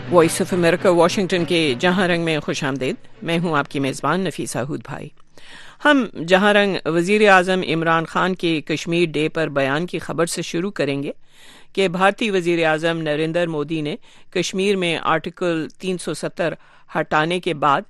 Voice of America Washington کے جہاں رنگ میں خوش آمدید. میں ہوں آپ کی میزبان نفیسہ ہود بھائی. ہم جہاں رنگ وزیر اعظم عمران خان کے کشمیر ڈے پر بیان کی خبر سے شروع کریں گے کہ بھارتی وزیر اعظم نریندر مودی نے کشمیر میں آرٹیکل 370 ہٹانے کے بعد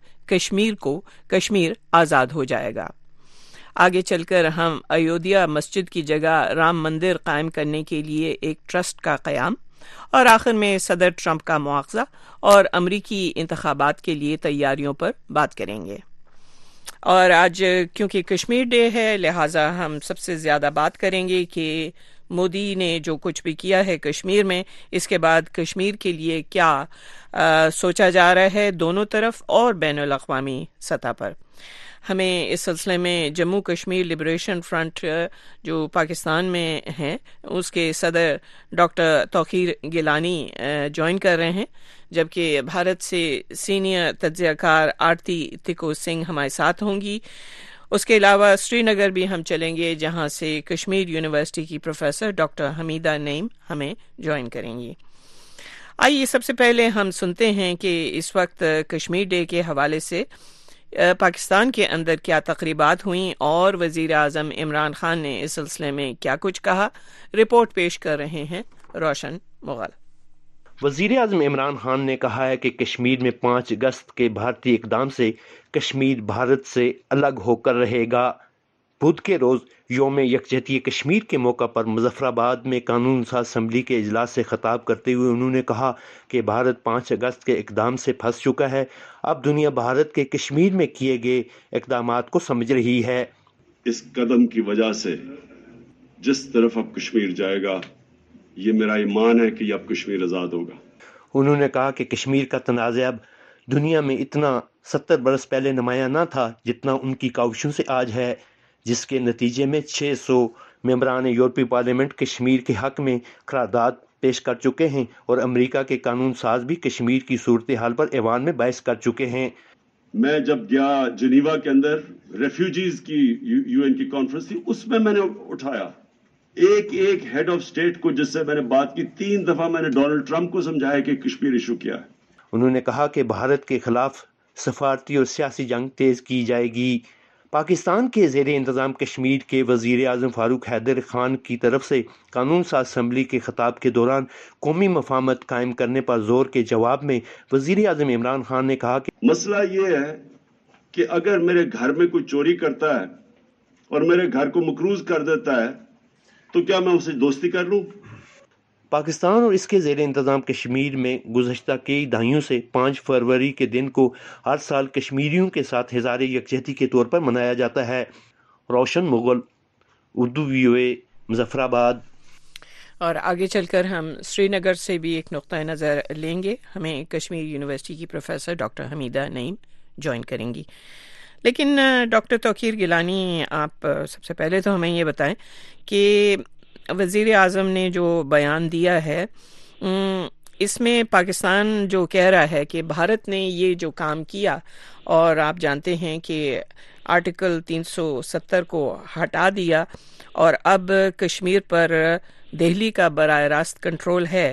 کشمیر آزاد ہو جائے گا. آگے چل کر ہم ایودھیا مسجد کی جگہ رام مندر قائم کرنے کے لیے ایک ٹرسٹ کا قیام اور آخر میں صدر ٹرمپ کا مواخذہ اور امریکی انتخابات کے لیے تیاریوں پر بات کریں گے. اور آج کیونکہ کشمیر ڈے ہے لہٰذا ہم سب سے زیادہ بات کریں گے کہ مودی نے جو کچھ بھی کیا ہے کشمیر میں، اس کے بعد کشمیر کے لیے کیا سوچا جا رہا ہے دونوں طرف اور بین الاقوامی سطح پر. ہمیں اس سلسلے میں جموں کشمیر لبریشن فرنٹ جو پاکستان میں ہیں اس کے صدر ڈاکٹر توقیر گیلانی جوائن کر رہے ہیں، جبکہ بھارت سے سینئر تجزیہ کار آرتی تکو سنگھ ہمارے ساتھ ہوں گی. اس کے علاوہ سری نگر بھی ہم چلیں گے جہاں سے کشمیر یونیورسٹی کی پروفیسر ڈاکٹر حمیدہ نعیم ہمیں جوائن کریں گی. آئیے سب سے پہلے ہم سنتے ہیں کہ اس وقت کشمیر ڈے کے حوالے سے پاکستان کے اندر کیا تقریبات ہوئیں اور وزیر اعظم عمران خان نے اس سلسلے میں کیا کچھ کہا. رپورٹ پیش کر رہے ہیں روشن مغل. وزیر اعظم عمران خان نے کہا ہے کہ کشمیر میں 5 اگست کے بھارتی اقدام سے کشمیر بھارت سے الگ ہو کر رہے گا. بدھ کے روز یوم یکجہتی کشمیر کے موقع پر مظفر آباد میں قانون ساز اسمبلی کے اجلاس سے خطاب کرتے ہوئے انہوں نے کہا کہ بھارت 5 اگست کے اقدام سے پھنس چکا ہے. اب دنیا بھارت کے کشمیر میں کیے گئے اقدامات کو سمجھ رہی ہے. اس قدم کی وجہ سے جس طرف اب کشمیر جائے گا، یہ میرا ایمان ہے کہ یہ اب کشمیر آزاد ہوگا. انہوں نے کہا کہ کشمیر کا تنازع اب دنیا میں اتنا 70 برس پہلے نمایاں نہ تھا جتنا ان کی کاوشوں سے آج ہے، جس کے نتیجے میں 600 ممبران یورپی پارلیمنٹ کشمیر کے حق میں قرارداد پیش کر چکے ہیں اور امریکہ کے قانون ساز بھی کشمیر کی صورتحال پر ایوان میں بحث کر چکے ہیں. میں جب گیا جنیوا کے اندر ریفیوجیز کی یو این کی کانفرنس تھی، اس میں نے اٹھایا ایک ہیڈ آف سٹیٹ کو جس سے میں نے بات کی. 3 دفعہ میں نے ڈونلڈ ٹرمپ کو سمجھایا کہ کشمیر ایشو کیا ہے. انہوں نے کہا کہ بھارت کے خلاف سفارتی اور سیاسی جنگ تیز کی جائے گی. پاکستان کے زیر انتظام کشمیر کے وزیر اعظم فاروق حیدر خان کی طرف سے قانون ساز اسمبلی کے خطاب کے دوران قومی مفاہمت قائم کرنے پر زور کے جواب میں وزیر اعظم عمران خان نے کہا کہ مسئلہ یہ ہے کہ اگر میرے گھر میں کوئی چوری کرتا ہے اور میرے گھر کو مقروض کر دیتا ہے تو کیا میں اسے دوستی کر لوں؟ پاکستان اور اس کے زیر انتظام کشمیر میں گزشتہ کئی دہائیوں سے 5 فروری کے دن کو ہر سال کشمیریوں کے ساتھ ہزار یکجہتی کے طور پر منایا جاتا ہے. روشن مغل، اردو VOA، مظفر آباد. اور آگے چل کر ہم سری نگر سے بھی ایک نقطۂ نظر لیں گے. ہمیں کشمیر یونیورسٹی کی professor doctor Hameeda Naeem join کریں گی. لیکن ڈاکٹر توقیر گیلانی، آپ سب سے پہلے تو ہمیں یہ بتائیں کہ وزیر اعظم نے جو بیان دیا ہے اس میں پاکستان جو کہہ رہا ہے کہ بھارت نے یہ جو کام کیا، اور آپ جانتے ہیں کہ آرٹیکل 370 کو ہٹا دیا اور اب کشمیر پر دہلی کا براہ راست کنٹرول ہے.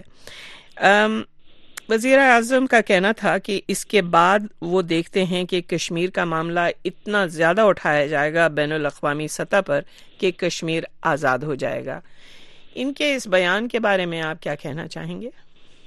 وزیر اعظم کا کہنا تھا کہ اس کے بعد وہ دیکھتے ہیں کہ کشمیر کا معاملہ اتنا زیادہ اٹھایا جائے گا بین الاقوامی سطح پر کہ کشمیر آزاد ہو جائے گا. ان کے اس بیان کے بارے میں آپ کیا کہنا چاہیں گے؟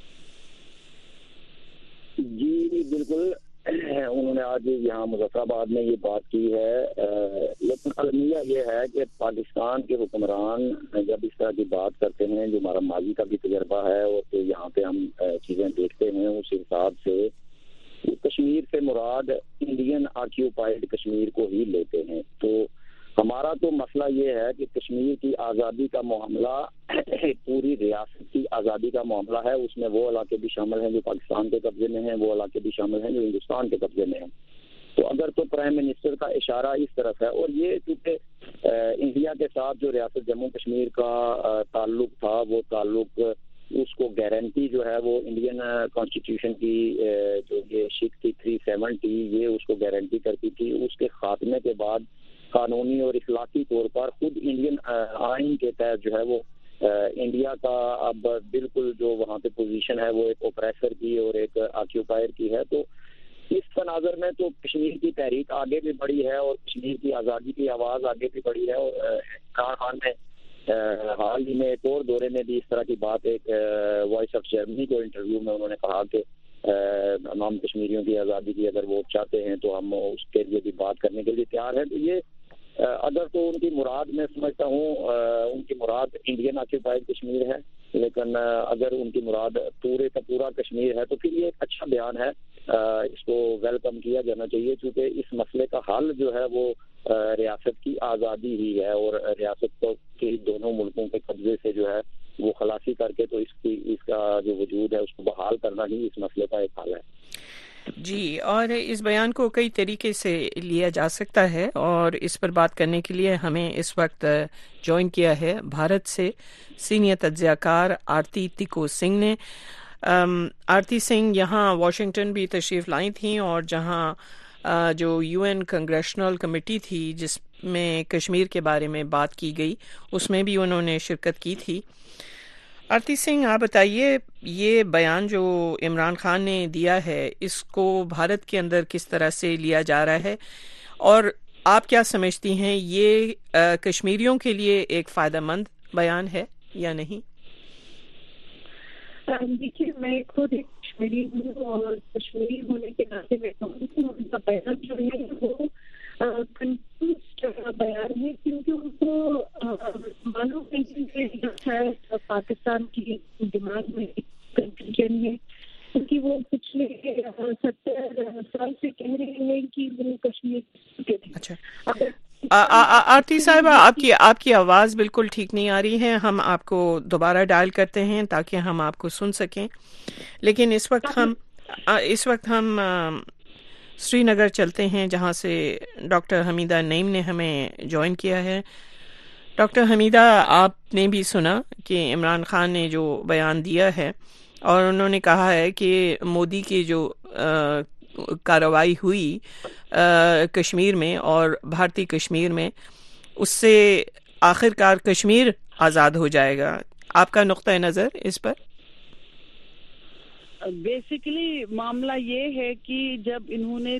جی بالکل، انہوں نے آج یہاں مظفر آباد میں یہ بات کی ہے، لیکن المیہ یہ ہے کہ پاکستان کے حکمران جب اس طرح کی بات کرتے ہیں، جو ہمارا ماضی کا بھی تجربہ ہے اور یہاں پہ ہم چیزیں دیکھتے ہیں، اس حساب سے کشمیر سے مراد انڈین آکیوپائڈ کشمیر کو ہی لیتے ہیں. تو ہمارا تو مسئلہ یہ ہے کہ کشمیر کی آزادی کا معاملہ پوری ریاست کی آزادی کا معاملہ ہے. اس میں وہ علاقے بھی شامل ہیں جو پاکستان کے قبضے میں ہیں، وہ علاقے بھی شامل ہیں جو ہندوستان کے قبضے میں ہیں. تو اگر تو پرائم منسٹر کا اشارہ اس طرف ہے، اور یہ چونکہ انڈیا کے ساتھ جو ریاست جموں کشمیر کا تعلق تھا، وہ تعلق اس کو گارنٹی جو ہے وہ انڈین کانسٹیٹیوشن کی جو یہ شک تھی 370، یہ اس کو گارنٹی کرتی تھی. اس کے خاتمے کے بعد قانونی اور اخلاقی طور پر خود انڈین آئین کے تحت جو ہے وہ انڈیا کا اب بالکل جو وہاں پہ پوزیشن ہے وہ ایک اوپریسر کی اور ایک آکیوپائر کی ہے. تو اس تناظر میں تو کشمیر کی تحریک آگے بھی بڑھی ہے اور کشمیر کی آزادی کی آواز آگے بھی بڑھی ہے. اور عمران خان نے حال ہی میں ایک اور دورے میں بھی اس طرح کی بات ایک وائس آف جرمنی کو انٹرویو میں انہوں نے کہا کہ ہم کشمیریوں کی آزادی کی اگر ووٹ چاہتے ہیں تو ہم اس کے لیے بھی بات کرنے کے لیے تیار ہیں. تو یہ اگر تو ان کی مراد میں سمجھتا ہوں ان کی مراد انڈین آکیوپائڈ کشمیر ہے, لیکن اگر ان کی مراد پورے کا پورا کشمیر ہے تو پھر یہ ایک اچھا بیان ہے, اس کو ویلکم کیا جانا چاہیے, کیونکہ اس مسئلے کا حل جو ہے وہ ریاست کی آزادی ہی ہے اور ریاست کو کے دونوں ملکوں کے قبضے سے جو ہے وہ خلاصی کر کے تو اس کا جو وجود ہے اس کو بحال کرنا ہی اس مسئلے کا ایک حل ہے. جی, اور اس بیان کو کئی طریقے سے لیا جا سکتا ہے, اور اس پر بات کرنے کے لیے ہمیں اس وقت جوائن کیا ہے بھارت سے سینئر تجزیہ کار آرتی تکو سنگھ نے. آرتی سنگھ یہاں واشنگٹن بھی تشریف لائی تھیں, اور جہاں جو UN کنگریشنل کمیٹی تھی جس میں کشمیر کے بارے میں بات کی گئی اس میں بھی انہوں نے شرکت کی تھی. آرتی سنگھ, آپ بتائیے یہ بیان جو عمران خان نے دیا ہے اس کو بھارت کے اندر کس طرح سے لیا جا رہا ہے, اور آپ کیا سمجھتی ہیں یہ کشمیریوں کے لیے ایک فائدہ مند بیان ہے یا نہیں؟ دیکھیے, میں خود ایک کشمیری ہوں اور کشمیری ہونے کے ناطے میں کہوں کہ ان کا بیان جو ہے وہ کنفیوزڈ بیان ہے, کیونکہ ان کو معلوم نہیں ہے پاکستان کی دماغ میں کنفیوژن ہے, کیونکہ وہ پچھلے 70 سال سے کہہ رہے ہیں کہ وہ کشمیر کے تھے. اچھا, آرتی صاحبہ آپ کی آواز بالکل ٹھیک نہیں آ رہی ہے, ہم آپ کو دوبارہ ڈائل کرتے ہیں تاکہ ہم آپ کو سن سکیں. لیکن اس وقت ہم سری نگر چلتے ہیں جہاں سے ڈاکٹر حمیدہ نعیم نے ہمیں جوائن کیا ہے. ڈاکٹر حمیدہ, آپ نے بھی سنا کہ عمران خان نے جو بیان دیا ہے اور انہوں نے کہا ہے کہ مودی کی جو کارروائی ہوئی کشمیر میں اور بھارتی کشمیر میں اس سے آخر کار کشمیر آزاد ہو جائے گا. آپ کا نقطہ نظر اس پر؟ بیسیکلی معاملہ یہ ہے کہ جب انہوں نے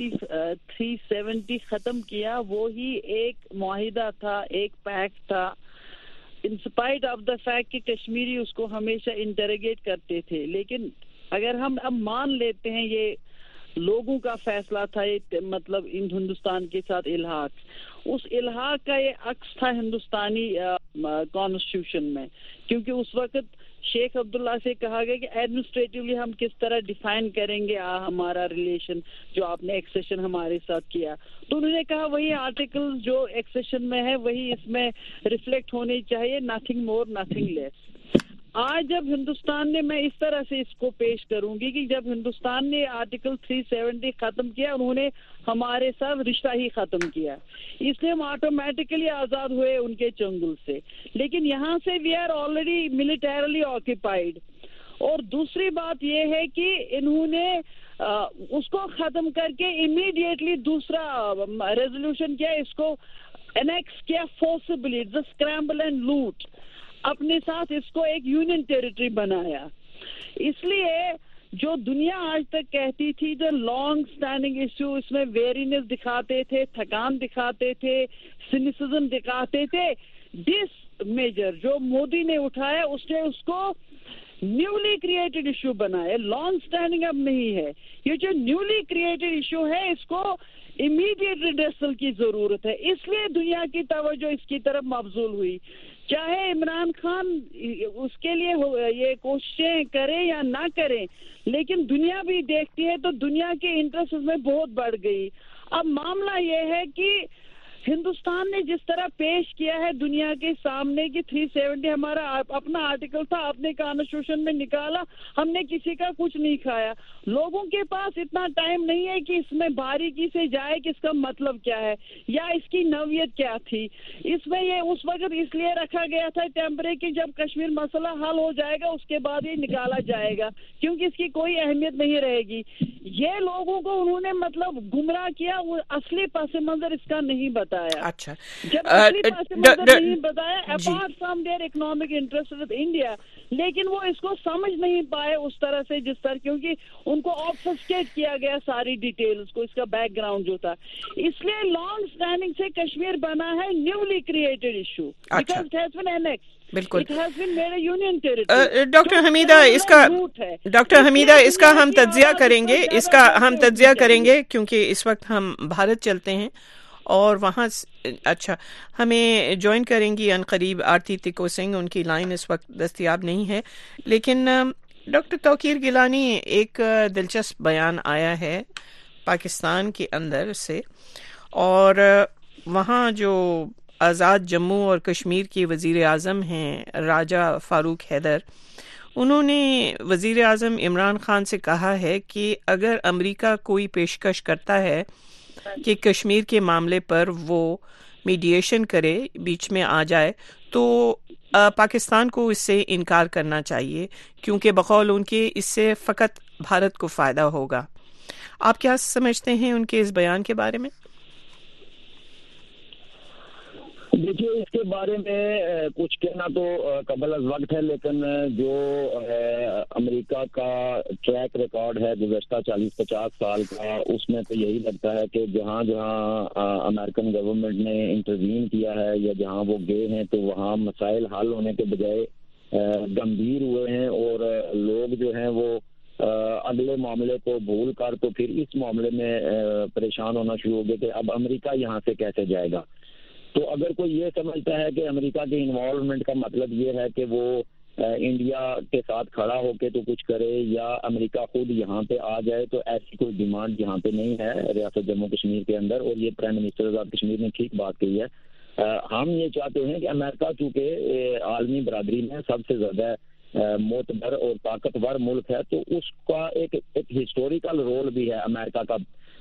370 ختم کیا وہی ایک معاہدہ تھا, ایک پیکٹ تھا, انسپائٹ آف دا فیکٹ کہ کشمیری اس کو ہمیشہ انٹروگیٹ کرتے تھے. لیکن اگر ہم اب مان لیتے ہیں یہ لوگوں کا فیصلہ تھا, یہ مطلب ہندوستان کے ساتھ الحاق, اس الحاق کا یہ عکس تھا ہندوستانی کانسٹیٹیوشن میں, کیونکہ اس وقت شیخ عبداللہ سے کہا گیا کہ ایڈمنسٹریٹولی ہم کس طرح ڈیفائن کریں گے ہمارا ریلیشن جو آپ نے ایکسیشن ہمارے ساتھ کیا. تو انہوں نے کہا وہی آرٹیکل جو ایکسیشن میں ہے وہی اس میں ریفلیکٹ ہونے چاہیے, نتھنگ مور نتھنگ لیس. آج جب ہندوستان نے, میں اس طرح سے اس کو پیش کروں گی کہ جب ہندوستان نے آرٹیکل 370 ختم کیا انہوں نے ہمارے ساتھ رشتہ ہی ختم کیا, اس لیے ہم آٹومیٹکلی آزاد ہوئے ان کے چنگل سے. لیکن یہاں سے we are already militarily occupied. اور دوسری بات یہ ہے کہ انہوں نے اس کو ختم کر کے امیڈیٹلی دوسرا ریزولوشن کیا, اس کو انیکس کیا فورسبلی, دا اسکریمبل اینڈ لوٹ, اپنے ساتھ اس کو ایک یونین ٹیریٹری بنایا. اس لیے جو دنیا آج تک کہتی تھی جو لانگ سٹینڈنگ ایشو, اس میں ویرینس دکھاتے تھے, تھکان دکھاتے تھے, سینیسزم دکھاتے تھے, ڈس میجر جو مودی نے اٹھایا اس نے اس کو نیولی کریٹڈ ایشو بنایا. لانگ سٹینڈنگ اب نہیں ہے, یہ جو نیولی کریٹڈ ایشو ہے اس کو امیڈیٹ ریڈرسل کی ضرورت ہے. اس لیے دنیا کی توجہ اس کی طرف مبذول ہوئی. چاہے عمران خان اس کے لیے یہ کوششیں کریں یا نہ کریں, لیکن دنیا بھی دیکھتی ہے تو دنیا کے انٹرسٹ میں بہت بڑھ گئی. اب معاملہ یہ ہے کہ ہندوستان نے جس طرح پیش کیا ہے دنیا کے سامنے کہ 370 ہمارا اپنا آرٹیکل تھا, اپنے کانسٹیٹیوشن میں نکالا, ہم نے کسی کا کچھ نہیں کھایا. لوگوں کے پاس اتنا ٹائم نہیں ہے کہ اس میں باریکی سے جائے کہ اس کا مطلب کیا ہے یا اس کی نوعیت کیا تھی. اس میں یہ اس وقت اس لیے رکھا گیا تھا ٹیمپرری کہ جب کشمیر مسئلہ حل ہو جائے گا اس کے بعد یہ نکالا جائے گا, کیونکہ اس کی کوئی اہمیت نہیں رہے گی. یہ لوگوں کو انہوں نے مطلب گمراہ کیا, وہ اصلی پس منظر اس کا نہیں بتا. बताया. अच्छा, जब असली पास नहीं बताया apart from their economic interest with India, लेकिन वो इसको समझ नहीं पाए उस तरह से जिस तरह, क्योंकि उनको ऑब्फस्केट किया गया सारी डिटेल्स को, इसका बैकग्राउंड जो था. इसलिए लॉन्ग स्टैंडिंग से कश्मीर बना है newly created issue because it has been annexed. बिल्कुल. डॉक्टर हमीदा इसका हम तज्जिया करेंगे क्योंकि इस वक्त हम भारत चलते हैं और वहाँ अच्छा हमें ज्वाइन करेंगी अनकरीब आरती तिको सिंह. उनकी लाइन इस वक्त दस्तयाब नहीं है, लेकिन डॉक्टर तौकीर गिलानी एक दिलचस्प बयान आया है पाकिस्तान के अंदर से, और वहाँ जो आज़ाद जम्मू और कश्मीर के वज़ीर आज़म हैं राजा फ़ारूक हैदर, उन्होंने वज़ीर आज़म इमरान ख़ान से कहा है कि अगर अमेरिका कोई पेशकश करता है कि कश्मीर के मामले पर वो मीडिएशन करे, बीच में आ जाए, तो पाकिस्तान को इससे इनकार करना चाहिए क्योंकि बकौल उनके इससे फ़कत भारत को फ़ायदा होगा. आप क्या समझते हैं उनके इस बयान के बारे में? देखिए, इसके बारे में कुछ कहना तो कबल अज़ वक्त है, लेकिन जो अमेरिका का ट्रैक रिकॉर्ड है गुज़श्ता 40-50 साल का, उसमें तो यही लगता है कि जहाँ जहाँ अमेरिकन गवर्नमेंट ने इंटरवीन किया है या जहाँ वो गए हैं तो वहाँ मसाइल हल होने के बजाय गंभीर हुए हैं, और लोग जो हैं वो अगले मामले को भूल कर तो फिर इस मामले में परेशान होना शुरू हो गए कि अब अमेरिका यहाँ से कैसे जाएगा. तो अगर कोई ये समझता है कि अमेरिका के इन्वॉल्वमेंट का मतलब ये है कि वो इंडिया के साथ खड़ा होके तो कुछ करे या अमेरिका खुद यहाँ पे आ जाए, तो ऐसी कोई डिमांड यहाँ पे नहीं है रियासत जम्मू कश्मीर के अंदर. और ये प्राइम मिनिस्टर आज़ाद कश्मीर ने ठीक बात कही है. हम ये चाहते हैं कि अमेरिका चूँकि आलमी बरादरी में सबसे ज़्यादा मोतबर और ताकतवर मुल्क है, तो उसका एक हिस्टोरिकल रोल भी है अमेरिका का.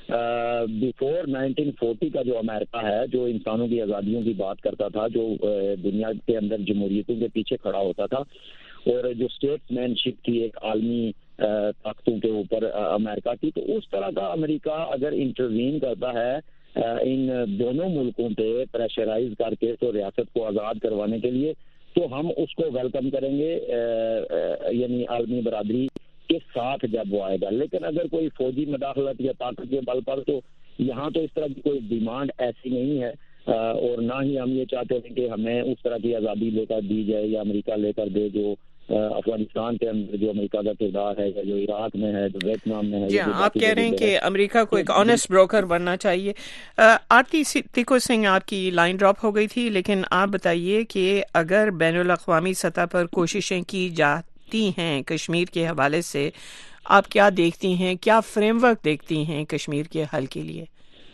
बिफोर 1940 का जो अमेरिका है, जो इंसानों की आज़ादियों की बात करता था, जो दुनिया के अंदर जमहूरियतों के पीछे खड़ा होता था, और जो स्टेट्समैनशिप की एक आलमी ताकतों के ऊपर अमेरिका की, तो उस तरह का अमेरिका अगर इंटरवीन करता है इन दोनों मुल्कों पे प्रेशराइज करके तो रियासत को आज़ाद करवाने के लिए, तो हम उसको वेलकम करेंगे, यानी आलमी बरादरी के साथ जब वो आएगा. लेकिन अगर कोई फौजी मदाखलत या ताकत के बल पर, तो यहाँ तो इस तरह की कोई डिमांड ऐसी नहीं है, और ना ही हम ये चाहते हैं कि हमें उस तरह की आज़ादी लेकर दी जाए या अमेरिका लेकर दे जो अफगानिस्तान के अंदर जो अमेरिका का किरदार है, या जो इराक में है, जो वियतनाम में है. जी, आप कह रहे हैं कि अमेरिका को एक ऑनेस्ट ब्रोकर बनना चाहिए. आरती तिको सिंह, आपकी लाइन ड्रॉप हो गई थी, लेकिन आप बताइए कि अगर बैनुल अक़वामी सतह पर कोशिशें की जाती हैं कश्मीर के हवाले से, आप क्या देखती हैं, क्या फ्रेमवर्क देखती हैं कश्मीर के हल के लिए?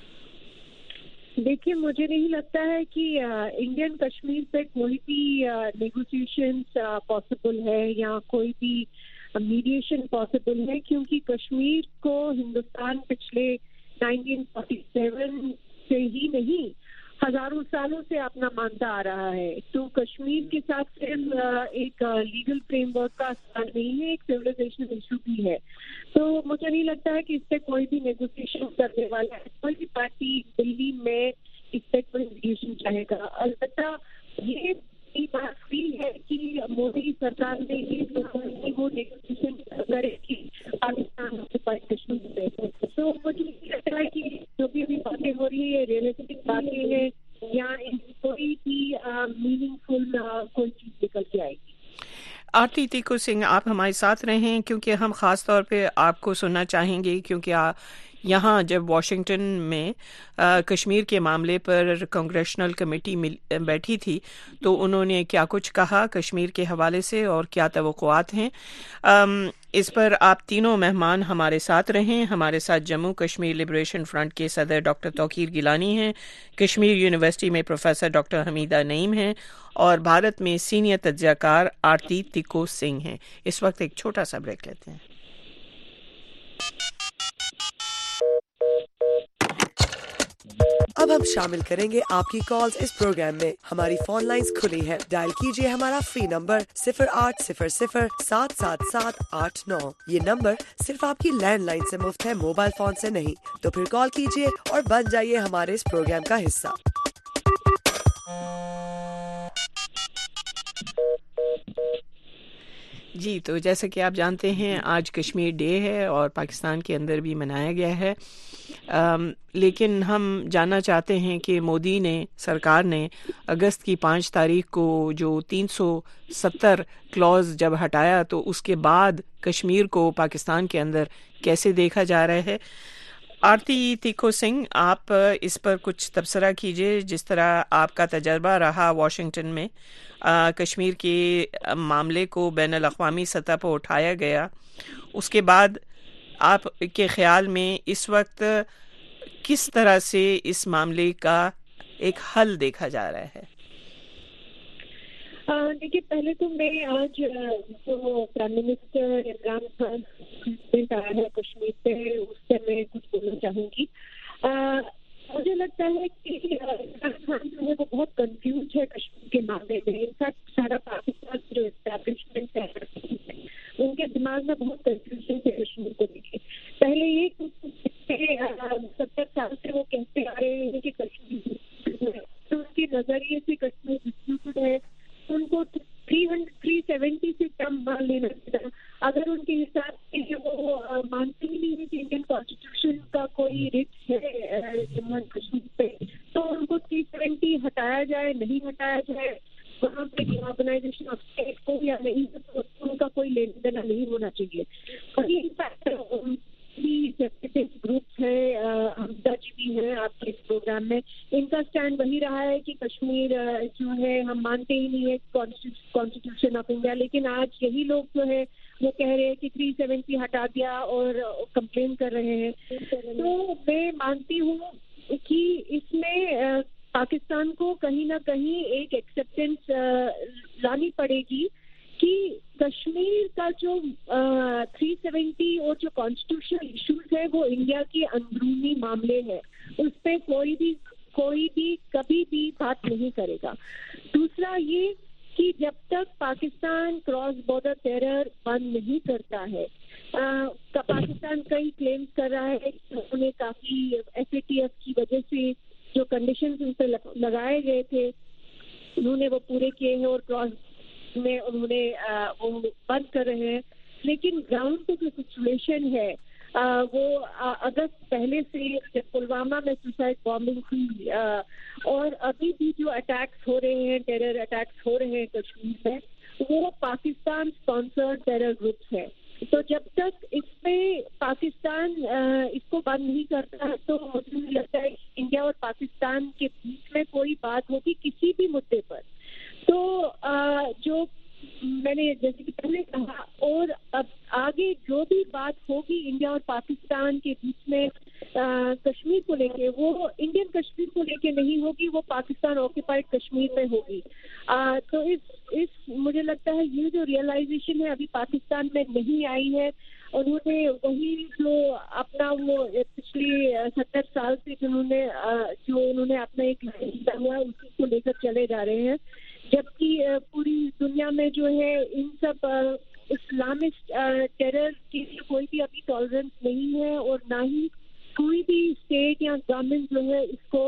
देखिए, मुझे नहीं लगता है कि इंडियन कश्मीर पे कोई भी नेगोशिएशंस पॉसिबल है या कोई भी मीडिएशन पॉसिबल है, क्योंकि कश्मीर को हिंदुस्तान पिछले 1947 से ही नहीं हजारों सालों से अपना मानता आ रहा है. तो कश्मीर के साथ सिर्फ एक लीगल फ्रेमवर्क का सवाल नहीं है, एक सिविलाइजेशनल इशू भी है. तो मुझे नहीं लगता है कि इस पे कोई भी नेगोशिएशन करने वाला है, कोई भी पार्टी दिल्ली में इस पे कोई नेगोशिएशन चाहेगा. अलबत्ता ये बात हुई है कि मोदी सरकार ने ये वो नेगोशिएशन करे कि पाकिस्तान कश्मीर. तो मुझे लगता है कि जो भी बातें हो रही है रियलिस्टिक बातें हैं या कोई भी मीनिंगफुल कोई चीज निकल के आएगी. आरती तिको सिंह, आप हमारे साथ रहें क्योंकि हम ख़ास तौर पे आपको सुनना चाहेंगे, क्योंकि यहाँ जब वाशिंगटन में कश्मीर के मामले पर कांग्रेशनल कमेटी बैठी थी तो उन्होंने क्या कुछ कहा कश्मीर के हवाले से और क्या तवक्कुआत हैं. इस पर आप तीनों मेहमान हमारे साथ रहें. हमारे साथ जम्मू कश्मीर लिबरेशन फ्रंट के सदर डॉक्टर तौकीर गिलानी हैं, कश्मीर यूनिवर्सिटी में प्रोफेसर डॉक्टर हमीदा नईम हैं और भारत में सीनियर तज्ज़ियाकार आरती तिको सिंह हैं. इस वक्त एक छोटा सा ब्रेक लेते हैं. अब हम शामिल करेंगे आपकी कॉल्स इस प्रोग्राम में. हमारी फोन लाइंस खुली हैं. डायल कीजिए हमारा फ्री नंबर 0800-777-89. ये नंबर सिर्फ आपकी लैंडलाइन से मुफ्त है, मोबाइल फोन से नहीं. तो फिर कॉल कीजिए और बन जाइए हमारे इस प्रोग्राम का हिस्सा. جی، تو جیسا کہ آپ جانتے ہیں آج کشمیر ڈے ہے اور پاکستان کے اندر بھی منایا گیا ہے، لیکن ہم جاننا چاہتے ہیں کہ مودی نے سرکار نے اگست کی 5 تاریخ کو جو 370 کلوز جب ہٹایا تو اس کے بعد کشمیر کو پاکستان کے اندر کیسے دیکھا جا رہا ہے۔ آرتی تیکھو سنگھ، آپ اس پر کچھ تبصرہ کیجئے، جس طرح آپ کا تجربہ رہا واشنگٹن میں کشمیر کے معاملے کو بین الاقوامی سطح پر اٹھایا گیا، اس کے بعد آپ کے خیال میں اس وقت کس طرح سے اس معاملے کا ایک حل دیکھا جا رہا ہے؟ دیکھیے، پہلے تو میں آج جو پرائم منسٹر عمران خان آیا ہے کشمیر پہ، اس سے میں کچھ بولنا چاہوں گی۔ مجھے لگتا ہے کہ عمران خان جو ہے وہ بہت کنفیوز ہے کشمیر کے معاملے میں۔ انفیکٹ سارا پاکستان جو اسٹیبلشمنٹ ہے ان کے دماغ میں بہت کنفیوژن ہے کشمیر کو لے کے۔ پہلے یہ 70 سال سے وہ کہتے آ رہے ہیں کہ کشمیر تو ان کے نظریے سے کشمیر ڈسپیوٹڈ ہے، ان کو 370 سے کم مان لینا چاہیے۔ اگر ان کے حساب سے وہ مانتے ہی نہیں ہے کہ انڈین کانسٹیٹیوشن کا کوئی رٹ ہے جموں اینڈ کشمیر پہ، تو ان کو 370 ہٹایا جائے نہیں ہٹایا جائے، وہاں پہ آرگنائزیشن آف اسٹیٹ کو یا نہیں، ان کا کوئی لینا دینا نہیں ہونا چاہیے۔ گروپس ہیں، حمزہ جی بھی ہیں آپ کے اس پروگرام میں، ان کا اسٹینڈ وہی رہا ہے کہ کشمیر جو ہے ہم مانتے ہی نہیں ہے کانسٹیٹیوشن آف انڈیا، لیکن آج یہی لوگ جو ہے وہ کہہ رہے ہیں کہ 370 ہٹا دیا اور کمپلین کر رہے ہیں۔ تو میں مانتی ہوں کہ اس میں پاکستان کو کہیں نہ کہیں ایک ایکسیپٹینس لانی پڑے گی کہ کشمیر کا جو 370 اور جو کانسٹیٹیوشنل ایشوز ہے وہ انڈیا کے اندرونی معاملے ہیں، اس پہ کوئی بھی کبھی بھی بات نہیں کرے گا۔ دوسرا یہ کہ جب تک پاکستان کراس بارڈر ٹیرر بند نہیں کرتا ہے، پاکستان کئی کلیمز کر رہا ہے کہ انہوں نے کافی FATF کی وجہ سے جو کنڈیشنز ان پہ لگائے گئے تھے انہوں نے وہ پورے کیے ہیں اور کراس میں انہوں نے وہ بند کر رہے ہیں، لیکن گراؤنڈ پہ جو سچویشن ہے وہ اگست پہلے سے جب پلوامہ میں سوسائڈ بامبنگ ہوئی اور ابھی بھی جو اٹیکس ہو رہے ہیں، ٹیرر اٹیکس ہو رہے ہیں کشمیر میں، وہ پاکستان اسپانسرڈ ٹیرر گروپس ہیں۔ تو جب تک اس پہ پاکستان اس کو بند نہیں کرتا تو مجھے لگتا ہے انڈیا اور پاکستان کے بیچ میں کوئی بات ہوگی کسی بھی مدعے پر، تو جو میں نے جیسے کہ پہلے کہا، اور اب آگے جو بھی بات ہوگی انڈیا اور پاکستان کے بیچ میں کشمیر کو لے کے، وہ انڈین کشمیر کو لے کے نہیں ہوگی، وہ پاکستان آکوپائڈ کشمیر میں ہوگی۔ تو اس مجھے لگتا ہے یہ جو ریئلائزیشن ہے ابھی پاکستان میں نہیں آئی ہے، انہوں نے وہی جو اپنا وہ پچھلی 70 سال سے انہوں نے اپنا ایک لائن ہوا اسی کو لے کر چلے جا رہے ہیں، جبکہ پوری دنیا میں جو ہے ان سب اسلامسٹ ٹیرر کی کوئی بھی ابھی ٹالرنس نہیں ہے، اور نہ ہی کوئی بھی اسٹیٹ یا گورنمنٹ جو ہے اس کو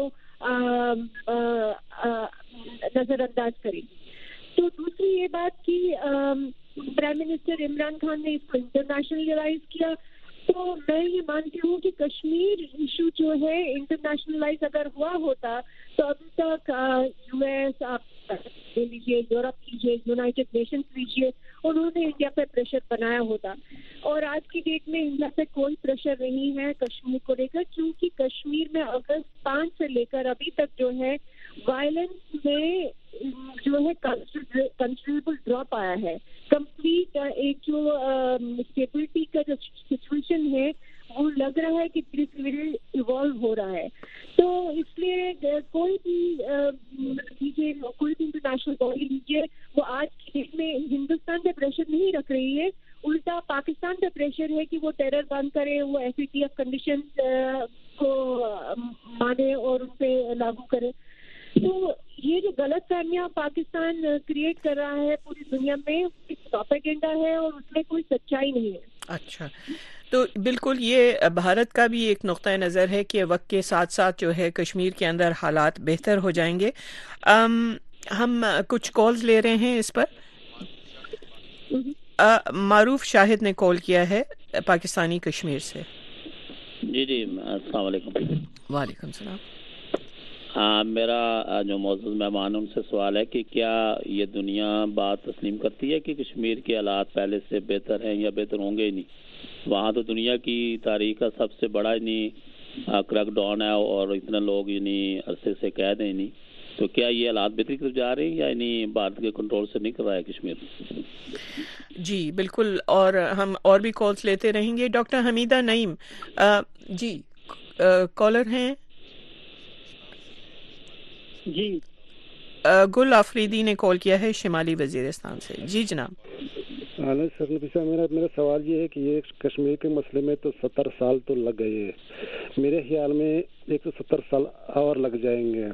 نظر انداز کرے گی۔ تو دوسری یہ بات کہ پرائم منسٹر عمران خان نے اس کو انٹرنیشنلائز کیا، تو میں یہ مانتی ہوں کہ کشمیر ایشو جو ہے انٹرنیشنلائز اگر ہوا ہوتا تو ابھی تک US آپ لے لیجیے، یورپ لیجیے، یونائٹڈ نیشنز لیجیے، انہوں نے انڈیا پہ پریشر بنایا ہوتا، اور آج کی ڈیٹ میں انڈیا پہ کوئی پریشر نہیں ہے کشمیر کو لے کر، کیونکہ کشمیر میں اگست 5 سے لے کر ابھی تک جو ہے وائلنس میں جو ہے کنسیڈریبل ڈراپ آیا ہے، کمپلیٹ ایک جو اسٹیبلٹی کا جو سچویشن ہے وہ لگ رہا ہے کہ دھیرے دھیرے ایوالو ہو رہا ہے۔ تو اس لیے کوئی بھی لیجیے، کوئی بھی انٹرنیشنل باڈی لیجیے، وہ آج کی ڈیٹ میں ہندوستان پہ پریشر نہیں رکھ رہی ہے، الٹا پاکستان پہ پریشر ہے کہ وہ ٹیرر بند کرے، وہ FATF کنڈیشنز کو مانے اور ان پہ لاگو کرے۔ تو یہ جو غلط فہمیاں پاکستان کریٹ کر رہا ہے پوری دنیا میں، ایک پروپیگنڈا ہے اور اس میں کوئی سچائی نہیں ہے۔ اچھا، تو بالکل یہ بھارت کا بھی ایک نقطۂ نظر ہے کہ وقت کے ساتھ ساتھ جو ہے کشمیر کے اندر حالات بہتر ہو جائیں گے. ہم کچھ کالز لے رہے ہیں اس پر. معروف شاہد نے کال کیا ہے پاکستانی کشمیر سے. جی السلام علیکم. وعلیکم السلام. میرا جو معزز مہمان ان سے سوال ہے کہ کیا یہ دنیا بات تسلیم کرتی ہے کہ کشمیر کے حالات پہلے سے بہتر ہیں یا بہتر ہوں گے ہی نہیں؟ وہاں تو دنیا کی تاریخ کا سب سے بڑا کریک ڈاؤن ہے اور اتنے لوگ عرصے سے قید ہیں نہیں. تو کیا یہ حالات بہتری کی طرف جا رہے ہیں یا بھارت کے کنٹرول سے نہیں کر رہا ہے کشمیر؟ جی بالکل، اور ہم اور بھی کالز لیتے رہیں گے. ڈاکٹر حمیدہ نعیم جی کالر ہیں. جی گل آفریدی نے کال کیا ہے شمالی وزیرستان سے. جی جناب. میرا سوال یہ ہے کہ یہ کشمیر کے مسئلے میں تو 70 سال تو لگ گئے ہیں، میرے خیال میں 170 سال اور لگ جائیں گے.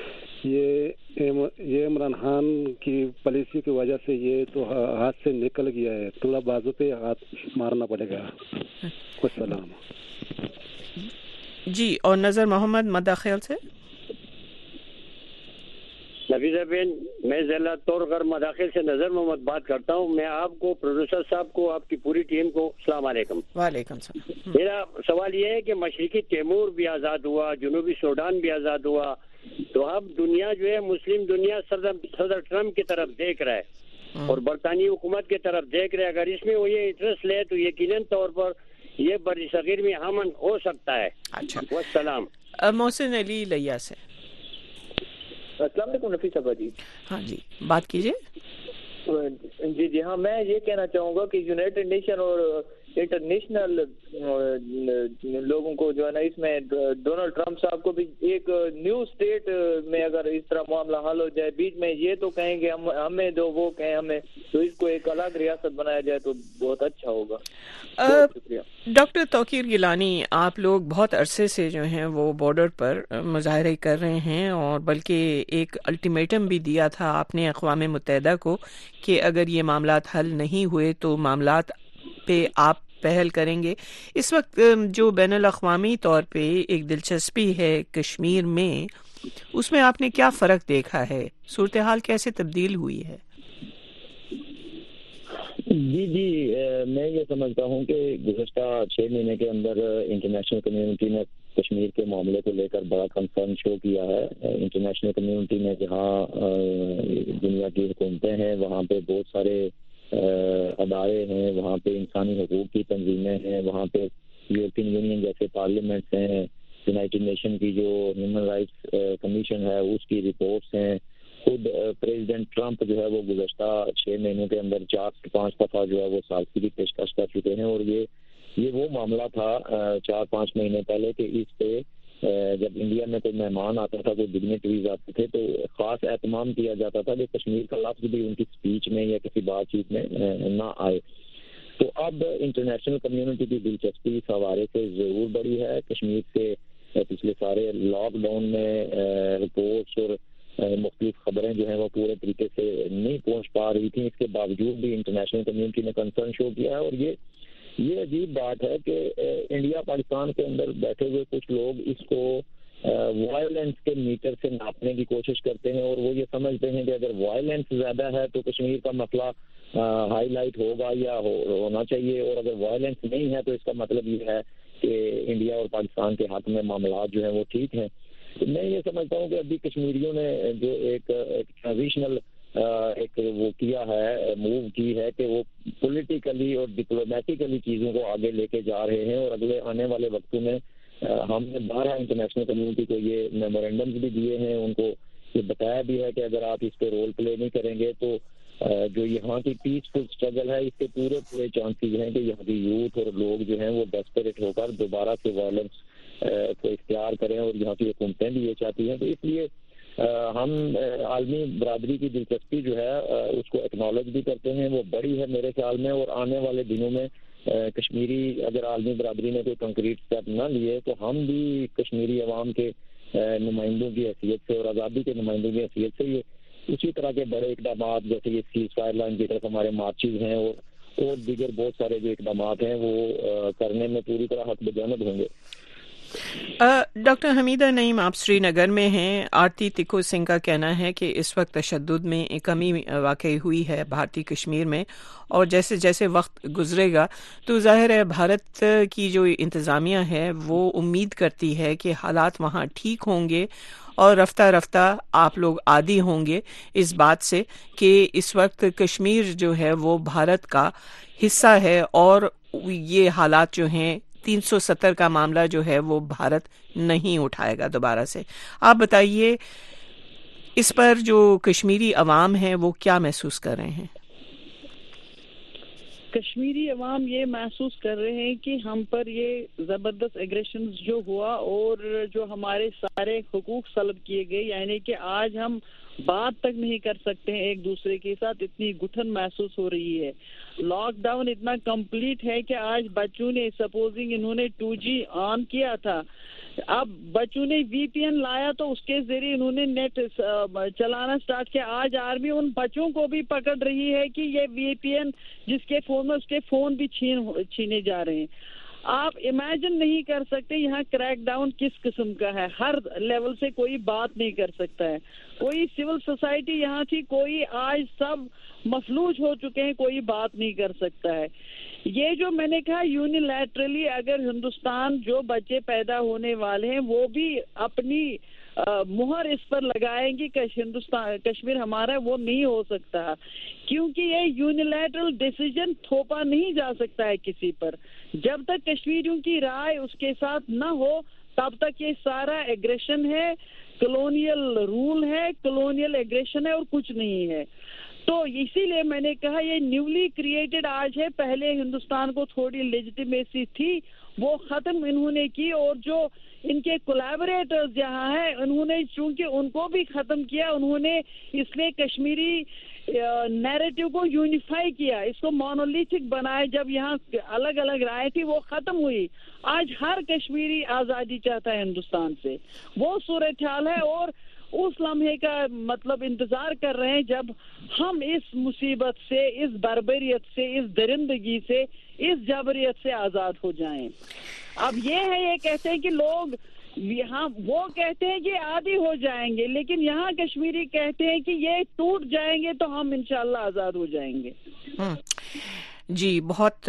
یہ عمران خان کی پالیسی کی وجہ سے یہ تو ہاتھ سے نکل گیا ہے، تھوڑا بازو پہ ہاتھ مارنا پڑے گا. السلام. جی اور نظر محمد مداخل سے. نفیسہ بین، میں ضلع طور پر مداخل سے نظر محمد بات کرتا ہوں. میں آپ کو، پروڈیوسر صاحب کو، آپ کی پوری ٹیم کو السلام علیکم. وعلیکم السلام. میرا سوال یہ ہے کہ مشرقی تیمور بھی آزاد ہوا، جنوبی سوڈان بھی آزاد ہوا، تو اب دنیا جو ہے مسلم دنیا صدر ٹرمپ کی طرف دیکھ رہا ہے اور برطانوی حکومت کی طرف دیکھ رہے. اگر اس میں وہ یہ انٹرسٹ لے تو یقیناً طور پر یہ بر صغیر میں امن ہو سکتا ہے. اچھا. والسلام. محسن علی لیا سے. السلام علیکم نفیس صاحبہ جی. ہاں جی بات کیجیے. جی ہاں، میں یہ کہنا چاہوں گا کہ یونائٹڈ نیشن اور انٹرنیشنل لوگوں کو جو ہے نا اس میں ڈونلڈ ٹرمپ صاحب کو بھی ایک نیو اسٹیٹ میں اگر اس طرح معاملہ حل ہو جائے، بیچ میں یہ تو کہیں گے ہمیں دو، وہ کہیں ہمیں، تو اس کو ایک الگ ریاست بنایا جائے تو بہت اچھا ہوگا. شکریہ. ڈاکٹر توقیر گیلانی، آپ لوگ بہت عرصے سے جو ہیں وہ بارڈر پر مظاہرے کر رہے ہیں اور بلکہ ایک الٹیمیٹم بھی دیا تھا آپ نے اقوام متحدہ کو کہ اگر یہ معاملات حل نہیں ہوئے تو معاملات پہ آپ پہل کریں گے. اس وقت جو بین الاقوامی طور پہ ایک دلچسپی ہے کشمیر میں، اس میں آپ نے کیا فرق دیکھا ہے؟ صورتحال کیسے تبدیل ہوئی ہے؟ جی میں یہ سمجھتا ہوں کہ گزشتہ 6 مہینے کے اندر انٹرنیشنل کمیونٹی نے کشمیر کے معاملے کو لے کر بڑا کنسرن شو کیا ہے. انٹرنیشنل کمیونٹی میں جہاں دنیا کی حکومتیں ہیں، وہاں پہ بہت سارے ادارے ہیں، وہاں پہ انسانی حقوق کی تنظیمیں ہیں، وہاں پہ یورپین یونین جیسے پارلیمنٹس ہیں، یونائٹڈ نیشن کی جو ہیومن رائٹس کمیشن ہے اس کی رپورٹس ہیں. خود پریزیڈنٹ ٹرمپ جو ہے وہ گزشتہ 6 مہینوں کے اندر 4 سے 5 دفعہ جو ہے وہ سالگرہ پیشکش کر چکے ہیں. اور یہ وہ معاملہ تھا 4-5 مہینے پہلے کہ اس پہ جب انڈیا میں کوئی مہمان آتا تھا، کوئی ڈگنیٹریز آتے تھے، تو خاص اہتمام کیا جاتا تھا کہ کشمیر کا لفظ بھی ان کی اسپیچ میں یا کسی بات چیت میں نہ آئے. تو اب انٹرنیشنل کمیونٹی کی دلچسپی اس حوالے سے ضرور بڑی ہے. کشمیر سے پچھلے سارے لاک ڈاؤن میں رپورٹس اور مختلف خبریں جو ہیں وہ پورے طریقے سے نہیں پہنچ پا رہی تھیں. اس کے باوجود بھی انٹرنیشنل کمیونٹی نے کنسرن شو کیا ہے. اور یہ عجیب بات ہے کہ انڈیا پاکستان کے اندر بیٹھے ہوئے کچھ لوگ اس کو وائلنس کے میٹر سے ناپنے کی کوشش کرتے ہیں، اور وہ یہ سمجھتے ہیں کہ اگر وائلنس زیادہ ہے تو کشمیر کا مسئلہ ہائی لائٹ ہوگا یا ہونا چاہیے، اور اگر وائلنس نہیں ہے تو اس کا مطلب یہ ہے کہ انڈیا اور پاکستان کے حق میں معاملات جو ہیں وہ ٹھیک ہیں. میں یہ سمجھتا ہوں کہ ابھی کشمیریوں نے جو ایک ٹرانزیشنل ایک وہ کیا ہے، موو کی ہے کہ وہ پولیٹیکلی اور ڈپلومیٹیکلی چیزوں کو آگے لے کے جا رہے ہیں. اور اگلے آنے والے وقتوں میں ہم نے 12 انٹرنیشنل کمیونٹی کو یہ میمورینڈمز بھی دیے ہیں، ان کو یہ بتایا بھی ہے کہ اگر آپ اس پہ رول پلے نہیں کریں گے تو جو یہاں کی پیسفل اسٹرگل ہے اس کے پورے چانسز ہیں کہ یہاں کی یوتھ اور لوگ جو ہیں وہ ڈیسپریٹ ہو کر دوبارہ سے وائلنس کو اختیار کریں، اور یہاں کی حکومتیں بھی یہ چاہتی ہیں. تو اس لیے ہم عالمی برادری کی دلچسپی جو ہے اس کو ایکنالج بھی کرتے ہیں، وہ بڑی ہے میرے خیال میں. اور آنے والے دنوں میں کشمیری اگر عالمی برادری نے کوئی کنکریٹ اسٹیپ نہ لیے تو ہم بھی کشمیری عوام کے نمائندوں کی حیثیت سے اور آزادی کے نمائندوں کی حیثیت سے یہ اسی طرح کے بڑے اقدامات جیسے یہ سیز فائر لائن کی طرف ہمارے مارچز ہیں اور دیگر بہت سارے جو اقدامات ہیں وہ کرنے میں پوری طرح حق بجانب ہوں گے۔ ڈاکٹر حمیدہ نعیم، آپ سری نگر میں ہیں۔ آرتی تکو سنگھ کا کہنا ہے کہ اس وقت تشدد میں کمی واقع ہوئی ہے بھارتی کشمیر میں، اور جیسے جیسے وقت گزرے گا تو ظاہر ہے بھارت کی جو انتظامیہ ہے وہ امید کرتی ہے کہ حالات وہاں ٹھیک ہوں گے، اور رفتہ رفتہ آپ لوگ عادی ہوں گے اس بات سے کہ اس وقت کشمیر جو ہے وہ بھارت کا حصہ ہے، اور یہ حالات جو ہیں 370 کا معاملہ جو ہے وہ بھارت نہیں اٹھائے گا دوبارہ سے۔ آپ بتائیے اس پر جو کشمیری عوام ہے وہ کیا محسوس کر رہے ہیں؟ کشمیری عوام یہ محسوس کر رہے ہیں کہ ہم پر یہ زبردست ایگریشن جو ہوا اور جو ہمارے سارے حقوق سلب کیے گئے، یعنی کہ آج ہم بات تک نہیں کر سکتے ہیں ایک دوسرے کے ساتھ، اتنی گھٹن محسوس ہو رہی ہے۔ لاک ڈاؤن اتنا کمپلیٹ ہے کہ آج بچوں نے سپوزنگ انہوں نے 2G آن کیا تھا، اب بچوں نے VPN لایا تو اس کے ذریعے انہوں نے نیٹ چلانا سٹارٹ کیا۔ آج آرمی ان بچوں کو بھی پکڑ رہی ہے کہ یہ VPN جس کے فون میں اس کے فون بھی چھینے جا رہے ہیں۔ آپ امیجن نہیں کر سکتے یہاں کریک ڈاؤن کس قسم کا ہے، ہر لیول سے کوئی بات نہیں کر سکتا ہے، کوئی سول سوسائٹی یہاں تھی، کوئی آج سب مفلوج ہو چکے ہیں، کوئی بات نہیں کر سکتا ہے۔ یہ جو میں نے کہا یونیلیٹرلی اگر ہندوستان جو بچے پیدا ہونے والے ہیں وہ بھی اپنی مہر اس پر لگائیں گی کہ ہندوستان کشمیر ہمارا، وہ نہیں ہو سکتا کیونکہ یہ یونیلیٹرل ڈیسیجن تھوپا نہیں جا سکتا ہے کسی پر۔ جب تک کشمیریوں کی رائے اس کے ساتھ نہ ہو تب تک یہ سارا ایگریشن ہے، کلونیل رول ہے، کلونیل ایگریشن ہے اور کچھ نہیں ہے۔ تو اسی لیے میں نے کہا یہ نیولی کریٹڈ آج ہے، پہلے ہندوستان کو تھوڑی لیجیٹیمیسی تھی وہ ختم انہوں نے کی، اور جو ان کے کولیبریٹرز جہاں ہیں انہوں نے چونکہ ان کو بھی ختم کیا، انہوں نے اس لیے کشمیری نیریٹو کو یونیفائی کیا، اس کو مونولیتھک بنائے۔ جب یہاں الگ الگ رائے تھی وہ ختم ہوئی، آج ہر کشمیری آزادی چاہتا ہے ہندوستان سے، وہ صورتحال ہے، اور اس لمحے کا مطلب انتظار کر رہے ہیں جب ہم اس مصیبت سے، اس بربریت سے، اس درندگی سے، اس جبریت سے آزاد ہو جائیں۔ اب یہ ہے، یہ کہتے ہیں کہ لوگ یہاں وہ کہتے ہیں کہ عادی ہو جائیں گے، لیکن یہاں کشمیری کہتے ہیں کہ یہ ٹوٹ جائیں گے تو ہم انشاءاللہ آزاد ہو جائیں گے۔ جی، بہت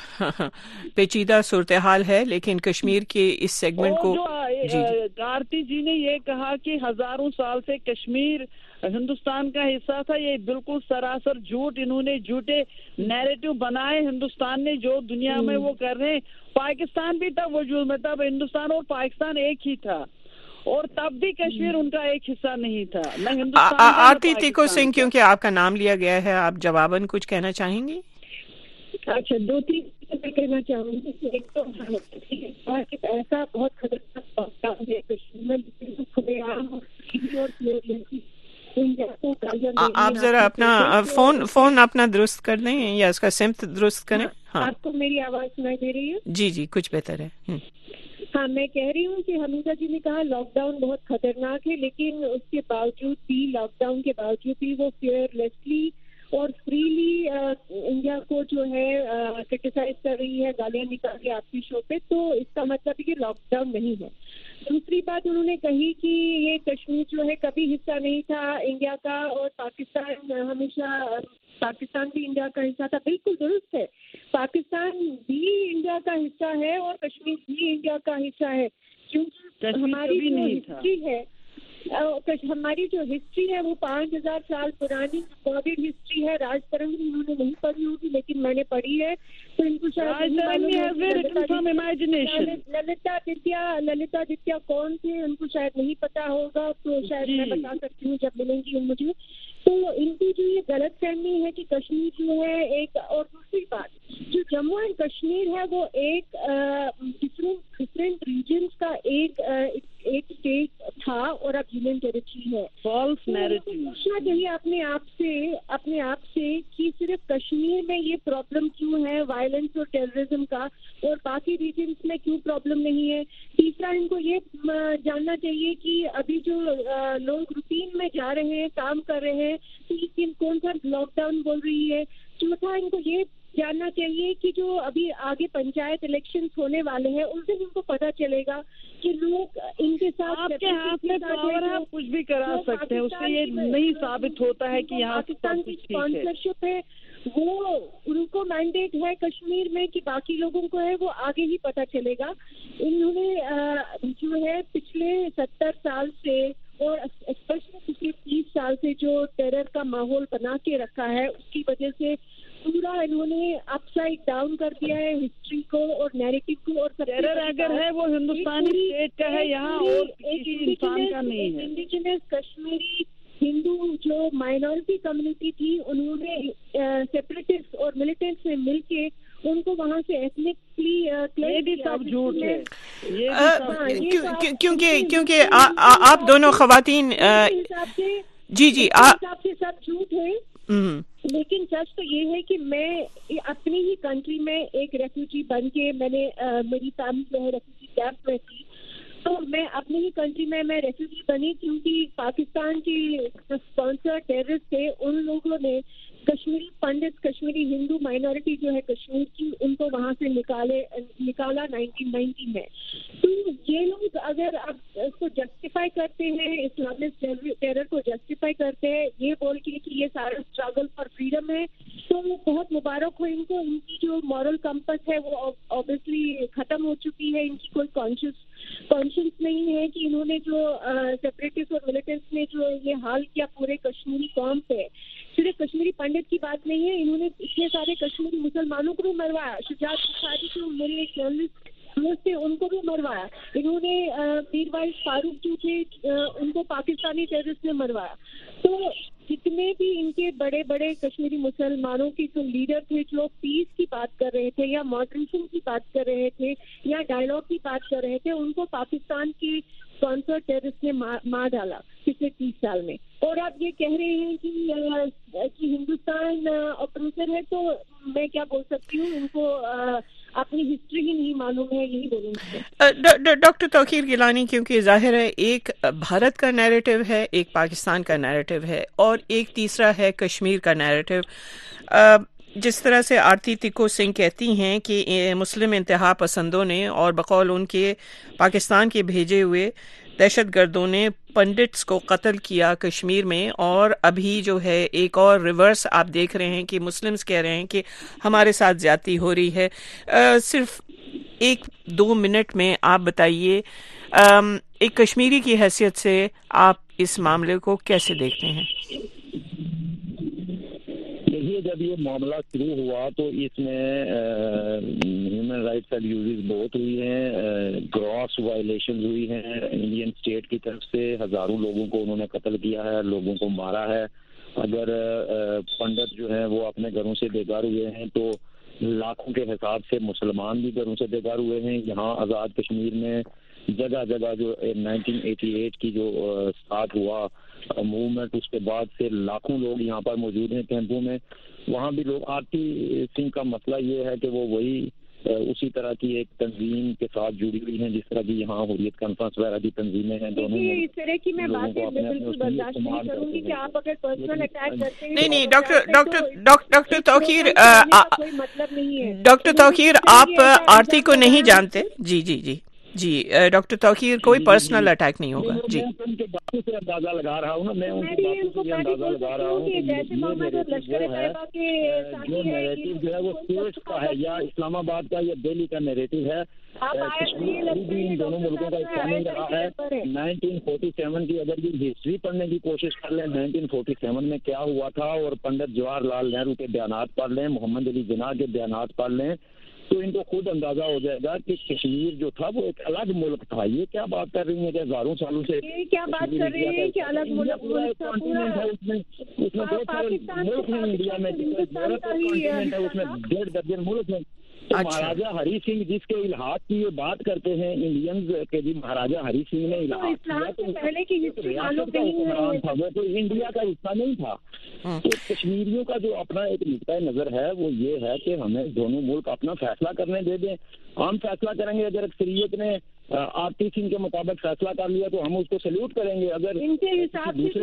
پیچیدہ صورتحال ہے، لیکن کشمیر کے اس سیگمنٹ کو آرتی جی نے یہ کہا کہ ہزاروں سال سے کشمیر ہندوستان کا حصہ تھا، یہ بالکل سراسر جھوٹ، انہوں نے جھوٹے نیریٹو بنائے ہندوستان نے جو دنیا میں وہ کر رہے ہیں۔ پاکستان بھی تب وجود میں، تب ہندوستان اور پاکستان ایک ہی تھا، اور تب بھی کشمیر ان کا ایک حصہ نہیں تھا، نہ ہندوستان۔ آرتی تیکو سنگھ، کیونکہ آپ کا نام لیا گیا ہے، آپ جواباً کچھ کہنا چاہیں گی؟ اچھا، 2-3 میں کہنا چاہوں گی۔ ایک تو ایسا بہت خطرناک ہے کشمیر میں، کھلے عام آپ ذرا اپنا فون اپنا درست کر دیں یا اس کا سمت درست کریں۔ ہاں، آپ کو میری آواز سنائی دے رہی ہے؟ جی جی، کچھ بہتر ہے۔ ہاں، میں کہہ رہی ہوں کہ حمیدہ جی نے کہا لاک ڈاؤن بہت خطرناک ہے، لیکن اس کے باوجود بھی، لاک ڈاؤن کے باوجود بھی وہ فیئرلیسلی اور فریلی انڈیا کو جو ہے کرٹیسائز کر رہی ہے، گالیاں نکال کے آپ کی شو پہ، تو اس کا مطلب ہے کہ لاک ڈاؤن نہیں ہے۔ دوسری بات انہوں نے کہی کہ یہ کشمیر جو ہے کبھی حصہ نہیں تھا انڈیا کا، اور پاکستان ہمیشہ، پاکستان بھی انڈیا کا حصہ تھا۔ بالکل درست ہے، پاکستان بھی انڈیا کا حصہ ہے اور کشمیر بھی انڈیا کا حصہ ہے، کیونکہ ہماری جو ہسٹری ہے، ہماری جو ہسٹری ہے وہ 5000 سال پرانی ریکارڈڈ ہسٹری ہے۔ راج ترنگ انہوں نے نہیں پڑھی ہوگی لیکن میں نے پڑھی ہے، تو ان کو شاید للتا آدتیہ کون تھے ان کو شاید نہیں پتا ہوگا، تو شاید میں بتا سکتی ہوں جب ملیں گی مجھے۔ تو ان کی جو یہ غلط فہمی ہے کہ کشمیر جو ہے ایک، اور دوسری بات جو جموں اینڈ کشمیر ہے وہ ایک ڈفرینٹ ریجنس کا ایک اسٹیٹ تھا اور اب یونین ٹیریٹری ہے۔ فالس نیریٹو پوچھنا چاہیے اپنے آپ سے کہ صرف کشمیر میں یہ پرابلم کیوں ہے وائلنس اور ٹیررزم کا، اور باقی ریجنس میں کیوں پرابلم نہیں ہے۔ تیسرا، ان کو یہ جاننا چاہیے کہ ابھی جو لوگ روٹین میں جا رہے ہیں، کام کر رہے ہیں، تو یہ کون سا لاک ڈاؤن بول رہی ہے۔ چوتھا، ان کو یہ جاننا چاہیے کہ جو ابھی آگے پنچایت الیکشنز ہونے والے ہیں ان سے ان کو پتہ چلے گا کہ لوگ ان کے ساتھ آپ کے ہاتھ میں پاور ہے، آپ کچھ بھی کرا سکتے ہیں، اس سے یہ نہیں ثابت ہوتا ہے کہ یہاں پاکستان کی اسپانسرشپ ہے، وہ ان کو مینڈیٹ ہے کشمیر میں کہ باقی لوگوں کو ہے، وہ آگے ہی پتہ چلے گا. انہوں نے جو ہے پچھلے 70 سال سے اور اسپیشلی پچھلے 30 سال سے جو ٹیرر کا ماحول بنا کے رکھا ہے، اس کی وجہ سے پورا انہوں نے اپ سائڈ ڈاؤن کر دیا ہے ہسٹری کو اور نیریٹو کو. اور ٹیرر اگر ہے وہ ہندوستانی اسٹیٹ کا ہے یہاں اور کسی انسان کا نہیں ہے. انڈیجنس کشمیری ہندو جو مائنورٹی کمیونٹی تھی، انہوں نے سیپریٹسٹ اور ملیٹنٹس میں مل کے ان کو وہاں سے ایتھنکلی یہ بھی سب جھوٹ ہے، کیونکہ آپ دونوں خواتین جی حساب سے سب جھوٹ ہے. لیکن سچ تو یہ ہے کہ میں اپنی ہی کنٹری میں ایک ریفیوجی بن کے میں نے میری فیملی جو ہے ریفیوجی کیمپ میں تھی، تو میں اپنی ہی کنٹری میں ریفیوجی بنی کیونکہ پاکستان کی اسپانسر ٹیررسٹ تھے، ان لوگوں نے کشمیری پنڈت، کشمیری ہندو مائنورٹی جو ہے کشمیر کی، ان کو وہاں سے نکالا 1990 میں. تو یہ لوگ اگر آپ اس کو جسٹیفائی کرتے ہیں، اسلامسٹ ٹیرر کو جسٹیفائی کرتے ہیں یہ بول کے کہ یہ سارا اسٹرگل فار فریڈم ہے، تو بہت مبارک ہو ان کو. ان کی جو مورل کمپس ہے وہ اوبیسلی ختم ہو چکی ہے، ان کی کوئی کانشنس نہیں ہے کہ انہوں نے جو سیپریٹسٹ اور ملیٹنٹس نے جو یہ حال کیا پورے کشمیری قوم پہ. صرف کشمیری پنڈت کی بات نہیں ہے، انہوں نے اتنے سارے کشمیری مسلمانوں کو بھی مروایا. شجاعت بخاری جو میرے ایک جرنلسٹ تھے ان کو بھی مروایا. انہوں نے میر وائس فاروق جو تھے ان کو پاکستانی ٹیررسٹ نے مروایا. تو جتنے بھی ان کے بڑے بڑے کشمیری مسلمانوں کے جو لیڈر تھے جو پیس کی بات کر رہے تھے یا ماڈریشن کی بات کر رہے تھے یا ڈائلاگ کی بات کر رہے تھے، ان کو پاکستان کی اسپانسر ٹیررسٹ نے مار ڈالا پچھلے 30 سال میں. اور آپ یہ کہہ رہے ہیں کہ ہندوستان اپریسر ہے، تو میں کیا بول سکتی ہوں، ان کو اپنی ہسٹری ہی نہیں معلوم ہے، یہی بولوں گی. ڈاکٹر توقیر گیلانی، کیونکہ ظاہر ہے ایک بھارت کا نیریٹو ہے، ایک پاکستان کا نیریٹو ہے، اور ایک تیسرا ہے کشمیر کا نیریٹو. جس طرح سے آرتی تکو سنگھ کہتی ہیں کہ مسلم انتہا پسندوں نے اور بقول ان کے پاکستان کے بھیجے ہوئے دہشت گردوں نے پنڈتس کو قتل کیا کشمیر میں، اور ابھی جو ہے ایک اور ریورس آپ دیکھ رہے ہیں کہ مسلمز کہہ رہے ہیں کہ ہمارے ساتھ زیادتی ہو رہی ہے. صرف 1-2 منٹ میں آپ بتائیے ایک کشمیری کی حیثیت سے آپ اس معاملے کو کیسے دیکھتے ہیں؟ جب یہ معاملہ شروع ہوا تو اس میں ہیومن رائٹس ابیوزز بہت ہوئی ہیں، گراس وائلیشنز ہوئی ہیں. انڈین اسٹیٹ کی طرف سے ہزاروں لوگوں کو انہوں نے قتل کیا ہے، لوگوں کو مارا ہے. اگر پنڈت جو ہیں وہ اپنے گھروں سے بیگار ہوئے ہیں تو لاکھوں کے حساب سے مسلمان بھی گھروں سے بیگار ہوئے ہیں. یہاں آزاد کشمیر میں جگہ جگہ جو 1988 کی جو اسٹارٹ ہوا موومنٹ، اس کے بعد سے لاکھوں لوگ یہاں پر موجود ہیں کیمپوں میں. وہاں بھی لوگ. آرتی سنگھ کا مسئلہ یہ ہے کہ وہ وہی اسی طرح کی ایک تنظیم کے ساتھ جڑی ہوئی ہیں جس طرح کی یہاں حریت کانفرنس وغیرہ کی تنظیمیں ہیں. دونوں اس طرح کی میں باتیں بالکل برداشت نہیں کروں گی کہ آپ اگر پرسنل اٹیک کرتے ہیں. نہیں ڈاکٹر توقیر، کوئی مطلب نہیں ہے. ڈاکٹر توقیر آپ آرتی کو نہیں جانتے؟ جی ڈاکٹر توقیر، کوئی پرسنل اٹیک نہیں ہوگا. جی ان کے باتوں سے اندازہ لگا رہا ہوں نا، میں ان کی باتوں سے اندازہ لگا رہا ہوں کہ یہ نیریٹو جو ہے وہ اسٹیٹس کا ہے یا اسلام آباد کا یا دہلی کا نیریٹو ہے. کشمیر بھی ان دونوں ملکوں کا حصہ نہیں رہا ہے. 1947 کی اگر یہ ہسٹری پڑھنے کی کوشش کر لیں 1947 میں کیا ہوا تھا اور پنڈت جواہر لال نہرو کے بیانات پڑھ لیں، محمد علی جناح کے بیانات پڑھ لیں تو ان کو خود اندازہ ہو جائے گا کہ کشمیر جو تھا وہ ایک الگ ملک تھا. یہ کیا بات کر رہی ہیں کہ ہزاروں سالوں سے کیا بات کر رہی ہیں کہ الگ ملک کانٹیننٹ ہے، اس میں بہت سارے ملک ہیں انڈیا میں، کانٹیننٹ ہے اس میں 1.5 درجن ملک ہیں. تو مہاراجا ہری سنگھ جس کے الحاق کی یہ بات کرتے ہیں انڈینز کے، جی مہاراجا ہری سنگھ نے الحاق کیا تو ریاست کا حکمران تھا، وہ کوئی انڈیا کا حصہ نہیں تھا. تو کشمیریوں کا جو اپنا ایک نقطۂ نظر ہے وہ یہ ہے کہ ہمیں دونوں ملک اپنا فیصلہ کرنے دے دیں. ہم فیصلہ کریں گے. اگر اکثریت نے RTC کے مطابق فیصلہ کر لیا تو ہم اس کو سلیوٹ کریں گے. اگر ان کے حساب سے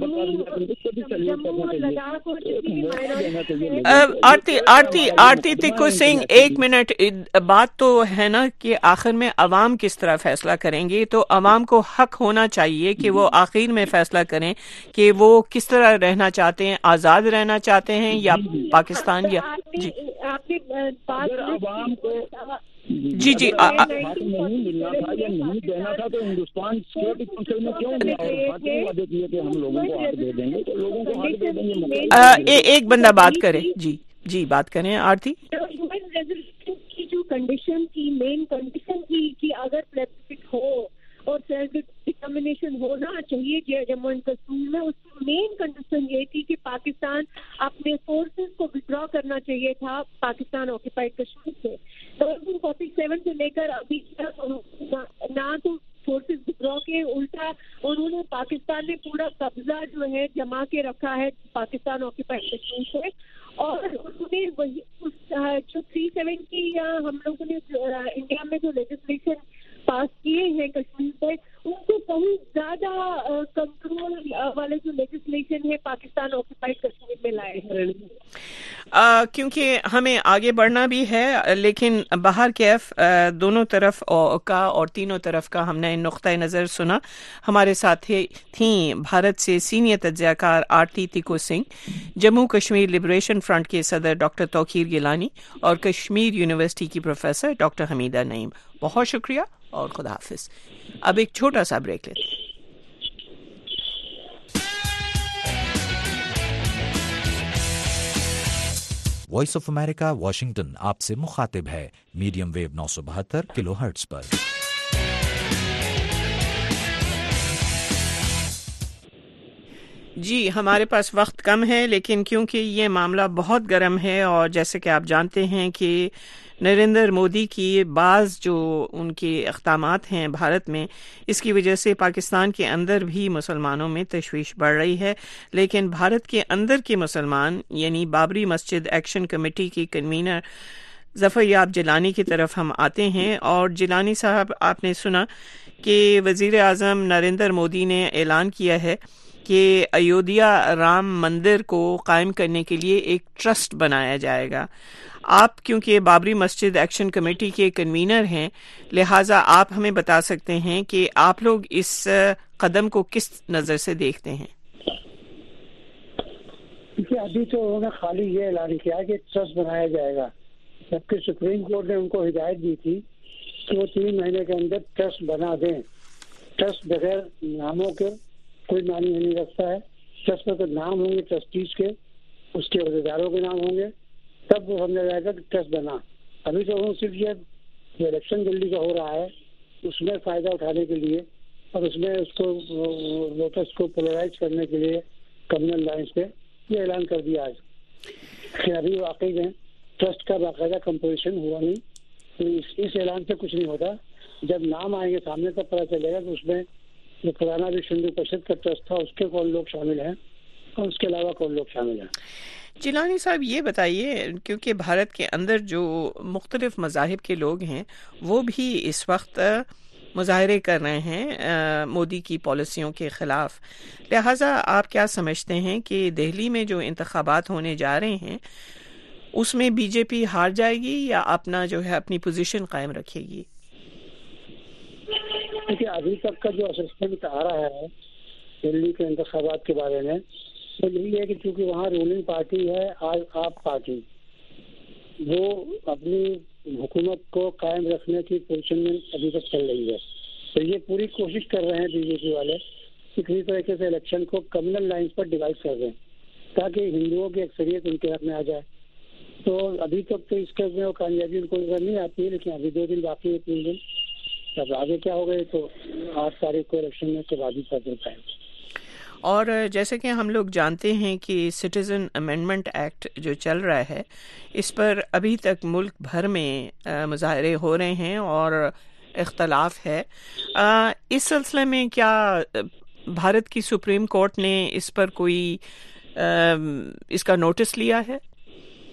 آرتی تکو سنگھ ایک منٹ, بات تو ہے نا کہ آخر میں عوام کس طرح فیصلہ کریں گے, تو عوام کو حق ہونا چاہیے کہ وہ آخر میں فیصلہ کریں کہ وہ کس طرح رہنا چاہتے ہیں, آزاد رہنا چاہتے ہیں یا پاکستان. یا جی عوام کو جی نہیں ملنا تھا یا نہیں دینا تھا تو ہندوستان سیکورٹی کونسل میں کیوں ملا, اور وعدے کیے کہ ہم لوگوں کو حق دے دیں گے, تو لوگوں کو حق دے دیں گے. ایک بندہ بات کرے. جی بات کریں آرتی. کی جو کنڈیشن تھی, مین کنڈیشن تھی کہ اگر پلیبسسٹ ہو اور سیلف ڈٹرمنیشن ہونا چاہیے جموں اینڈ کشمیر میں, اس کی مین کنڈیشن یہ تھی کہ پاکستان اپنے فورسز کو ودرا کرنا چاہیے تھا پاکستان آکوپائڈ کشمیر سے. 1947 سے لے کر ابھی تک نہ تو فورسز ودرا کے, الٹا انہوں نے پاکستان نے پورا قبضہ جو ہے جما کے رکھا ہے پاکستان آکوپائڈ کشمیر سے. اور انہوں نے وہی جو 370 ہم لوگوں نے انڈیا میں جو لیجسلیشن پاس کیے ہیں کشمیر پر, ان کو بہت زیادہ کنٹرول والے جو لیجسلیشن ہے پاکستان آکوپائڈ کشمیر میں لائے ہیں. کیونکہ ہمیں آگے بڑھنا بھی ہے, لیکن باہر کیف دونوں طرف کا اور تینوں طرف کا ہم نے نقطۂ نظر سنا. ہمارے ساتھ تھیں بھارت سے سینئر تجزیہ کار آرتی تکو سنگھ, جموں کشمیر لبریشن فرنٹ کے صدر ڈاکٹر توقیر گیلانی اور کشمیر یونیورسٹی کی پروفیسر ڈاکٹر حمیدہ نعیم. بہت شکریہ اور خدا حافظ. اب ایک چھوٹا سا بریک لیتے ہیں. وائس آف امریکہ واشنگٹن آپ سے مخاطب ہے میڈیم ویو 972 کلو ہرٹز پر. جی ہمارے پاس وقت کم ہے, لیکن کیونکہ یہ معاملہ بہت گرم ہے اور جیسے کہ آپ جانتے ہیں کہ نریندر مودی کی بعض جو ان کے اقدامات ہیں بھارت میں, اس کی وجہ سے پاکستان کے اندر بھی مسلمانوں میں تشویش بڑھ رہی ہے. لیکن بھارت کے اندر کے مسلمان یعنی بابری مسجد ایکشن کمیٹی کی کنوینر ظفر یاب جیلانی کی طرف ہم آتے ہیں. اور جیلانی صاحب, آپ نے سنا کہ وزیر اعظم نریندر مودی نے اعلان کیا ہے کہ ایودھیا رام مندر کو قائم کرنے کے لیے ایک ٹرسٹ بنایا جائے گا. آپ کیونکہ بابری مسجد ایکشن کمیٹی کے کنوینر ہیں, لہٰذا آپ ہمیں بتا سکتے ہیں کہ آپ لوگ اس قدم کو کس نظر سے دیکھتے ہیں؟ کیونکہ ابھی تو انہوں نے خالی یہ اعلان کیا کہ ٹرسٹ بنایا جائے گا, جبکہ سپریم کورٹ نے ان کو ہدایت دی تھی کہ وہ 3 مہینے کے اندر ٹرسٹ بنا دیں. ٹرسٹ بغیر ناموں کے کوئی معنی نہیں رکھتا ہے. ٹرسٹ میں تو نام ہوں گے ٹرسٹیز کے, اس کے عہدیداروں کے نام ہوں گے, تب وہ سمجھا جائے گا کہ ٹرسٹ بنا. ابھی تو انہوں صرف یہ الیکشن دلی کا ہو رہا ہے اس میں فائدہ اٹھانے کے لیے اور اس میں اس کو ووٹرس کو پولرائز کرنے کے لیے کمیونل لائنس پہ یہ اعلان کر دیا آج. کہ ابھی واقعی میں ٹرسٹ کا باقاعدہ کمپوزیشن ہوا نہیں, تو اس اعلان سے کچھ نہیں ہوتا. جب نام آئیں گے سامنے تب پتہ چلے گا کہ اس میں جو پرانا بھی ہندو پریشد کا ٹرسٹ تھا اس کے کون لوگ شامل ہیں اور اس کے علاوہ کون لوگ شامل ہیں. جیلانی صاحب یہ بتائیے, کیونکہ بھارت کے اندر جو مختلف مذاہب کے لوگ ہیں وہ بھی اس وقت مظاہرے کر رہے ہیں مودی کی پالیسیوں کے خلاف, لہٰذا آپ کیا سمجھتے ہیں کہ دہلی میں جو انتخابات ہونے جا رہے ہیں اس میں بی جے پی ہار جائے گی یا اپنا جو ہے اپنی پوزیشن قائم رکھے گی؟ دیکھیے ابھی تک کا جو اسسمنٹ آ رہا ہے دلی کے انتخابات کے بارے میں وہ یہی ہے کہ چونکہ وہاں رولنگ پارٹی ہے آپ پارٹی, وہ اپنی حکومت کو قائم رکھنے کی پوزیشن میں ابھی تک چل رہی ہے. تو یہ پوری کوشش کر رہے ہیں بی جے پی والے کہ کسی طریقے سے الیکشن کو کمیونل لائنس پر ڈیوائڈ کر دیں تاکہ ہندوؤں کی اکثریت ان کے حق میں آ جائے. تو ابھی تک تو اس کے میں وہ کامیابی ان کو نظر نہیں آتی ہے, لیکن ابھی 2 دن باقی ہے, 3 دن. اب آگے کیا ہو گئے تو 8 تاریخ کو الیکشن میں کے بعد ہی پتہ چلتا ہے. اور جیسے کہ ہم لوگ جانتے ہیں کہ سٹیزن امینڈمنٹ ایکٹ جو چل رہا ہے اس پر ابھی تک ملک بھر میں مظاہرے ہو رہے ہیں اور اختلاف ہے. اس سلسلے میں کیا بھارت کی سپریم کورٹ نے اس پر کوئی اس کا نوٹس لیا ہے؟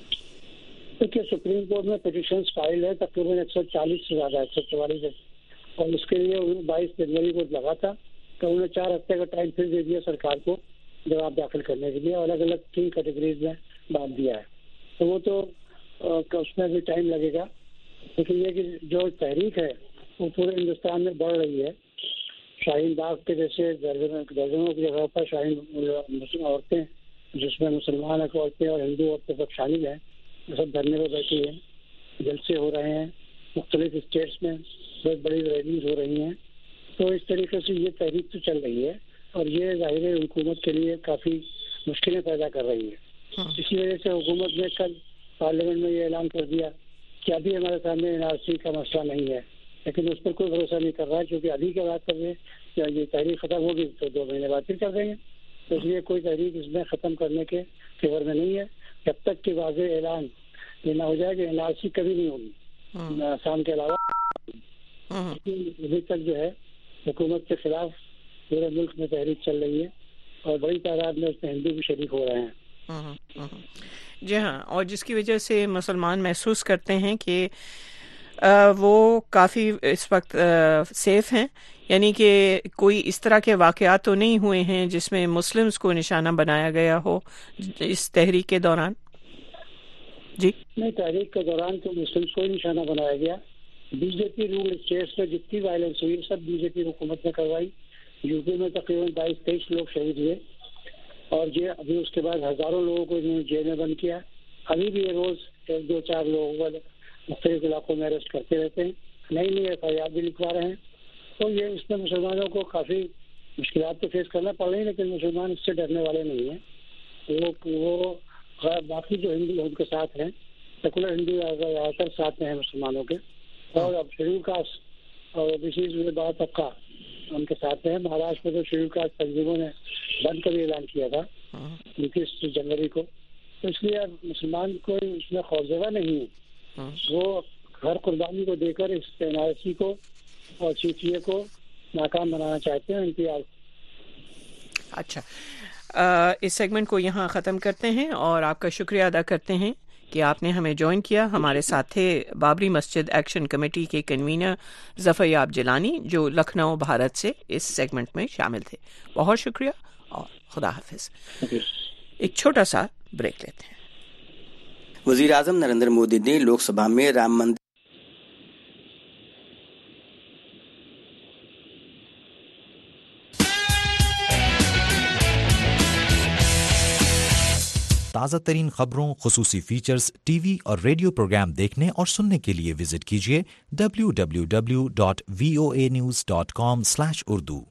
دیکھیے سپریم کورٹ میں پٹیشنز فائل ہے تقریباً 140 سے زیادہ 144 اور اس کے لیے انہوں 22 جنوری کو لگا تھا، تو انہوں نے 4 ہفتے کا ٹائم پھر دے دیا سرکار کو جواب داخل کرنے کے لیے، الگ الگ 3 کیٹیگریز میں بانٹ دیا ہے. تو وہ تو اس میں بھی ٹائم لگے گا، لیکن یہ کہ جو تحریک ہے وہ پورے ہندوستان میں بڑھ رہی ہے. شاہین باغ کے جیسے درجنوں کی جگہوں پر شاہین مسلم عورتیں، جس میں مسلمان عورتیں اور ہندو عورتیں سب شامل ہیں، وہ سب دھرنے پہ بیٹھی ہیں، جلسے ہو رہے ہیں مختلف اسٹیٹس میں، بہت بڑی ریلیز ہو رہی ہیں. تو اس طریقے سے یہ تحریک تو چل رہی ہے اور یہ ظاہر حکومت کے لیے کافی مشکلیں پیدا کر رہی ہے. اسی وجہ سے حکومت نے کل پارلیمنٹ میں یہ اعلان کر دیا کہ ابھی ہمارے سامنے NRC کا مسئلہ نہیں ہے، لیکن اس پر کوئی بھروسہ نہیں کر رہا ہے، کیونکہ ابھی کے بات کر رہے ہیں کہ یہ تحریک ختم ہوگی تو 2 مہینے بعد پھر کر دیں گے. تو اس لیے کوئی تحریک اس میں ختم کرنے کے فیور میں نہیں ہے جب تک کہ واضح اعلان یہ نہ ہو جائے کہ NRC کبھی نہیں ہوگی آسام کے علاوہ. ابھی تک جو ہے حکومت کے خلاف پورے ملک میں تحریک چل رہی ہے اور بڑی تعداد میں اس میں ہندو بھی شریک ہو رہے ہیں. جی ہاں، اور جس کی وجہ سے مسلمان محسوس کرتے ہیں کہ وہ کافی اس وقت سیف ہیں، یعنی کہ کوئی اس طرح کے واقعات تو نہیں ہوئے ہیں جس میں مسلمز کو نشانہ بنایا گیا ہو اس تحریک کے دوران. جی نہیں، تحریک کے دوران تو مسلمز کو نشانہ بنایا گیا. BJP رول اسٹیٹس میں جتنی وائلنس ہوئی سب BJP حکومت نے کروائی. UP میں تقریباً 22-23 لوگ شہید ہوئے اور یہ ابھی اس کے بعد ہزاروں لوگوں کو انہوں نے جیل میں بند کیا. ابھی بھی یہ روز 1-2-4 لوگوں کو مختلف علاقوں میں اریسٹ کرتے رہتے ہیں، نئی FIR بھی لکھوا رہے ہیں. تو یہ اس میں مسلمانوں کو کافی مشکلات تو فیس کرنا پڑ رہی ہیں، لیکن مسلمان اس سے ڈرنے والے نہیں ہیں. وہ باقی جو ہندو ان کے ساتھ ہیں، سیکولر ہندو زیادہ تر ساتھ میں ہیں مسلمانوں کے، اور اب شیڈول کاسٹ اور OBC بہت طبقہ ان کے ساتھ ہیں. مہاراشٹر میں تو شیڈول کاسٹ تنظیموں نے بند کا بھی اعلان کیا تھا 29 جنوری کو. تو اس لیے اب مسلمان کوئی اس میں خوفزدہ نہیں ہے، وہ ہر قربانی کو دے کر اس NRC کو اور CCA کو ناکام بنانا چاہتے ہیں. امتیاز. اچھا، اس سیگمنٹ کو یہاں ختم کرتے ہیں اور آپ کا شکریہ ادا کرتے ہیں کہ آپ نے ہمیں جوائن کیا. ہمارے ساتھ تھے بابری مسجد ایکشن کمیٹی کے کنوینر ظفر یاب جیلانی، جو لکھنؤ بھارت سے اس سیگمنٹ میں شامل تھے. بہت شکریہ اور خدا حافظ. ایک چھوٹا سا بریک لیتے ہیں. وزیر اعظم نریندر مودی نے لوک سبھا میں رام مندر تازہ ترین خبروں، خصوصی فیچرز، ٹی وی اور ریڈیو پروگرام دیکھنے اور سننے کے لیے وزٹ کیجیے www.voanews.com/urdu.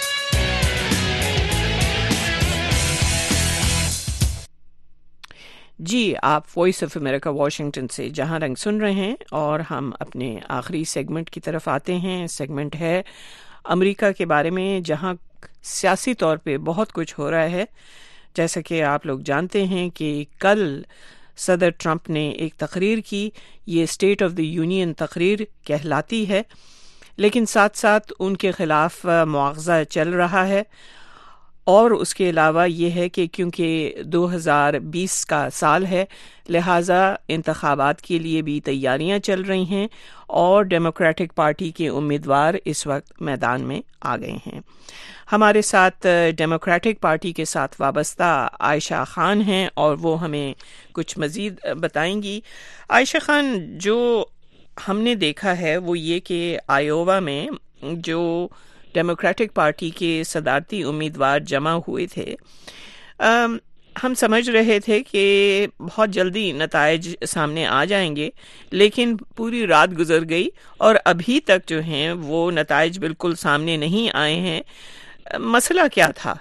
جی، آپ وائس آف امریکہ واشنگٹن سے جہاں رنگ سن رہے ہیں اور ہم اپنے آخری سیگمنٹ کی طرف آتے ہیں. سیگمنٹ ہے امریکہ کے بارے میں، جہاں سیاسی طور پہ بہت کچھ ہو رہا ہے. جیسا کہ آپ لوگ جانتے ہیں کہ کل صدر ٹرمپ نے ایک تقریر کی. یہ اسٹیٹ آف دی یونین تقریر کہلاتی ہے، لیکن ساتھ ساتھ ان کے خلاف مواخذہ چل رہا ہے. اور اس کے علاوہ یہ ہے کہ کیونکہ 2020 کا سال ہے، لہٰذا انتخابات کے لیے بھی تیاریاں چل رہی ہیں اور ڈیموکریٹک پارٹی کے امیدوار اس وقت میدان میں آ گئے ہیں. ہمارے ساتھ ڈیموکریٹک پارٹی کے ساتھ وابستہ عائشہ خان ہیں اور وہ ہمیں کچھ مزید بتائیں گی. عائشہ خان، جو ہم نے دیکھا ہے وہ یہ کہ آئیووا میں جو ڈیموکریٹک پارٹی کے صدارتی امیدوار جمع ہوئے تھے، ہم سمجھ رہے تھے کہ بہت جلدی نتائج سامنے آ جائیں گے، لیکن پوری رات گزر گئی اور ابھی تک جو ہیں وہ نتائج بالکل سامنے نہیں آئے ہیں. مسئلہ کیا تھا؟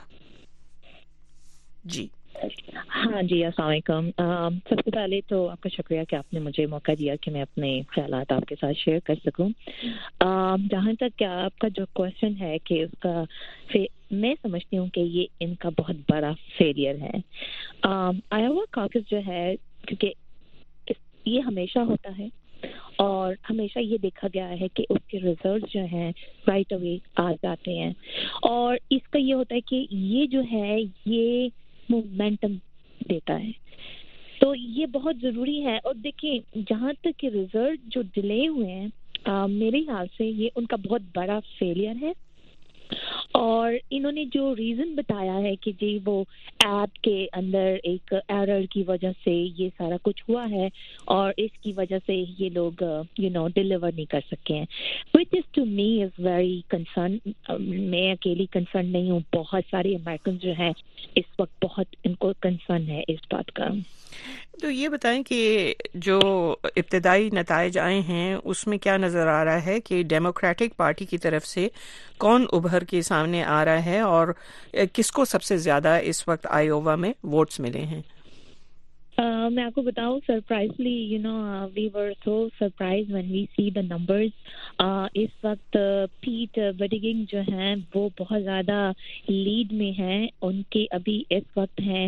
جی ہاں جی، السلام علیکم. سب سے پہلے تو آپ کا شکریہ کہ آپ نے مجھے موقع دیا کہ میں اپنے خیالات آپ کے ساتھ شیئر کر سکوں. جہاں تک کہ آپ کا جو کوشچن ہے کہ اس کا میں سمجھتی ہوں کہ یہ ان کا بہت بڑا فیلئر ہے. آئیووا کاکس جو ہے، کیونکہ یہ ہمیشہ ہوتا ہے اور ہمیشہ یہ دیکھا گیا ہے کہ اس کے ریزلٹس جو ہیں رائٹ اوے آ جاتے ہیں، اور اس کا یہ ہوتا ہے کہ یہ جو ہے یہ مومنٹم دیتا ہے. تو یہ بہت ضروری ہے. اور دیکھیں، جہاں تک کہ ریزلٹ جو ڈیلے ہوئے ہیں میرے خیال سے یہ ان کا بہت بڑا فیلئر ہے، اور انہوں نے جو ریزن بتایا ہے کہ جی وہ ایپ کے اندر ایک ایرر کی وجہ سے یہ سارا کچھ ہوا ہے اور اس کی وجہ سے یہ لوگ ڈیلیور نہیں کر سکے ہیں، which is to me is very concern. میں اکیلی کنسرن نہیں ہوں، بہت سارے امریکن جو ہیں اس وقت بہت ان کو کنسرن ہے اس بات کا. تو یہ بتائیں کہ جو ابتدائی نتائج آئے ہیں اس میں کیا نظر آ رہا ہے کہ ڈیموکریٹک پارٹی کی طرف سے کون ابھر کے سامنے آ رہا ہے اور کس کو سب سے زیادہ اس وقت آئیووا میں ووٹس ملے ہیں؟ میں آپ کو بتاؤں surprisingly we were so surprised when we see the numbers. اس وقت پیٹ بٹیگنگ جو ہیں وہ بہت زیادہ لیڈ میں ہیں، ان کے ابھی اس وقت ہیں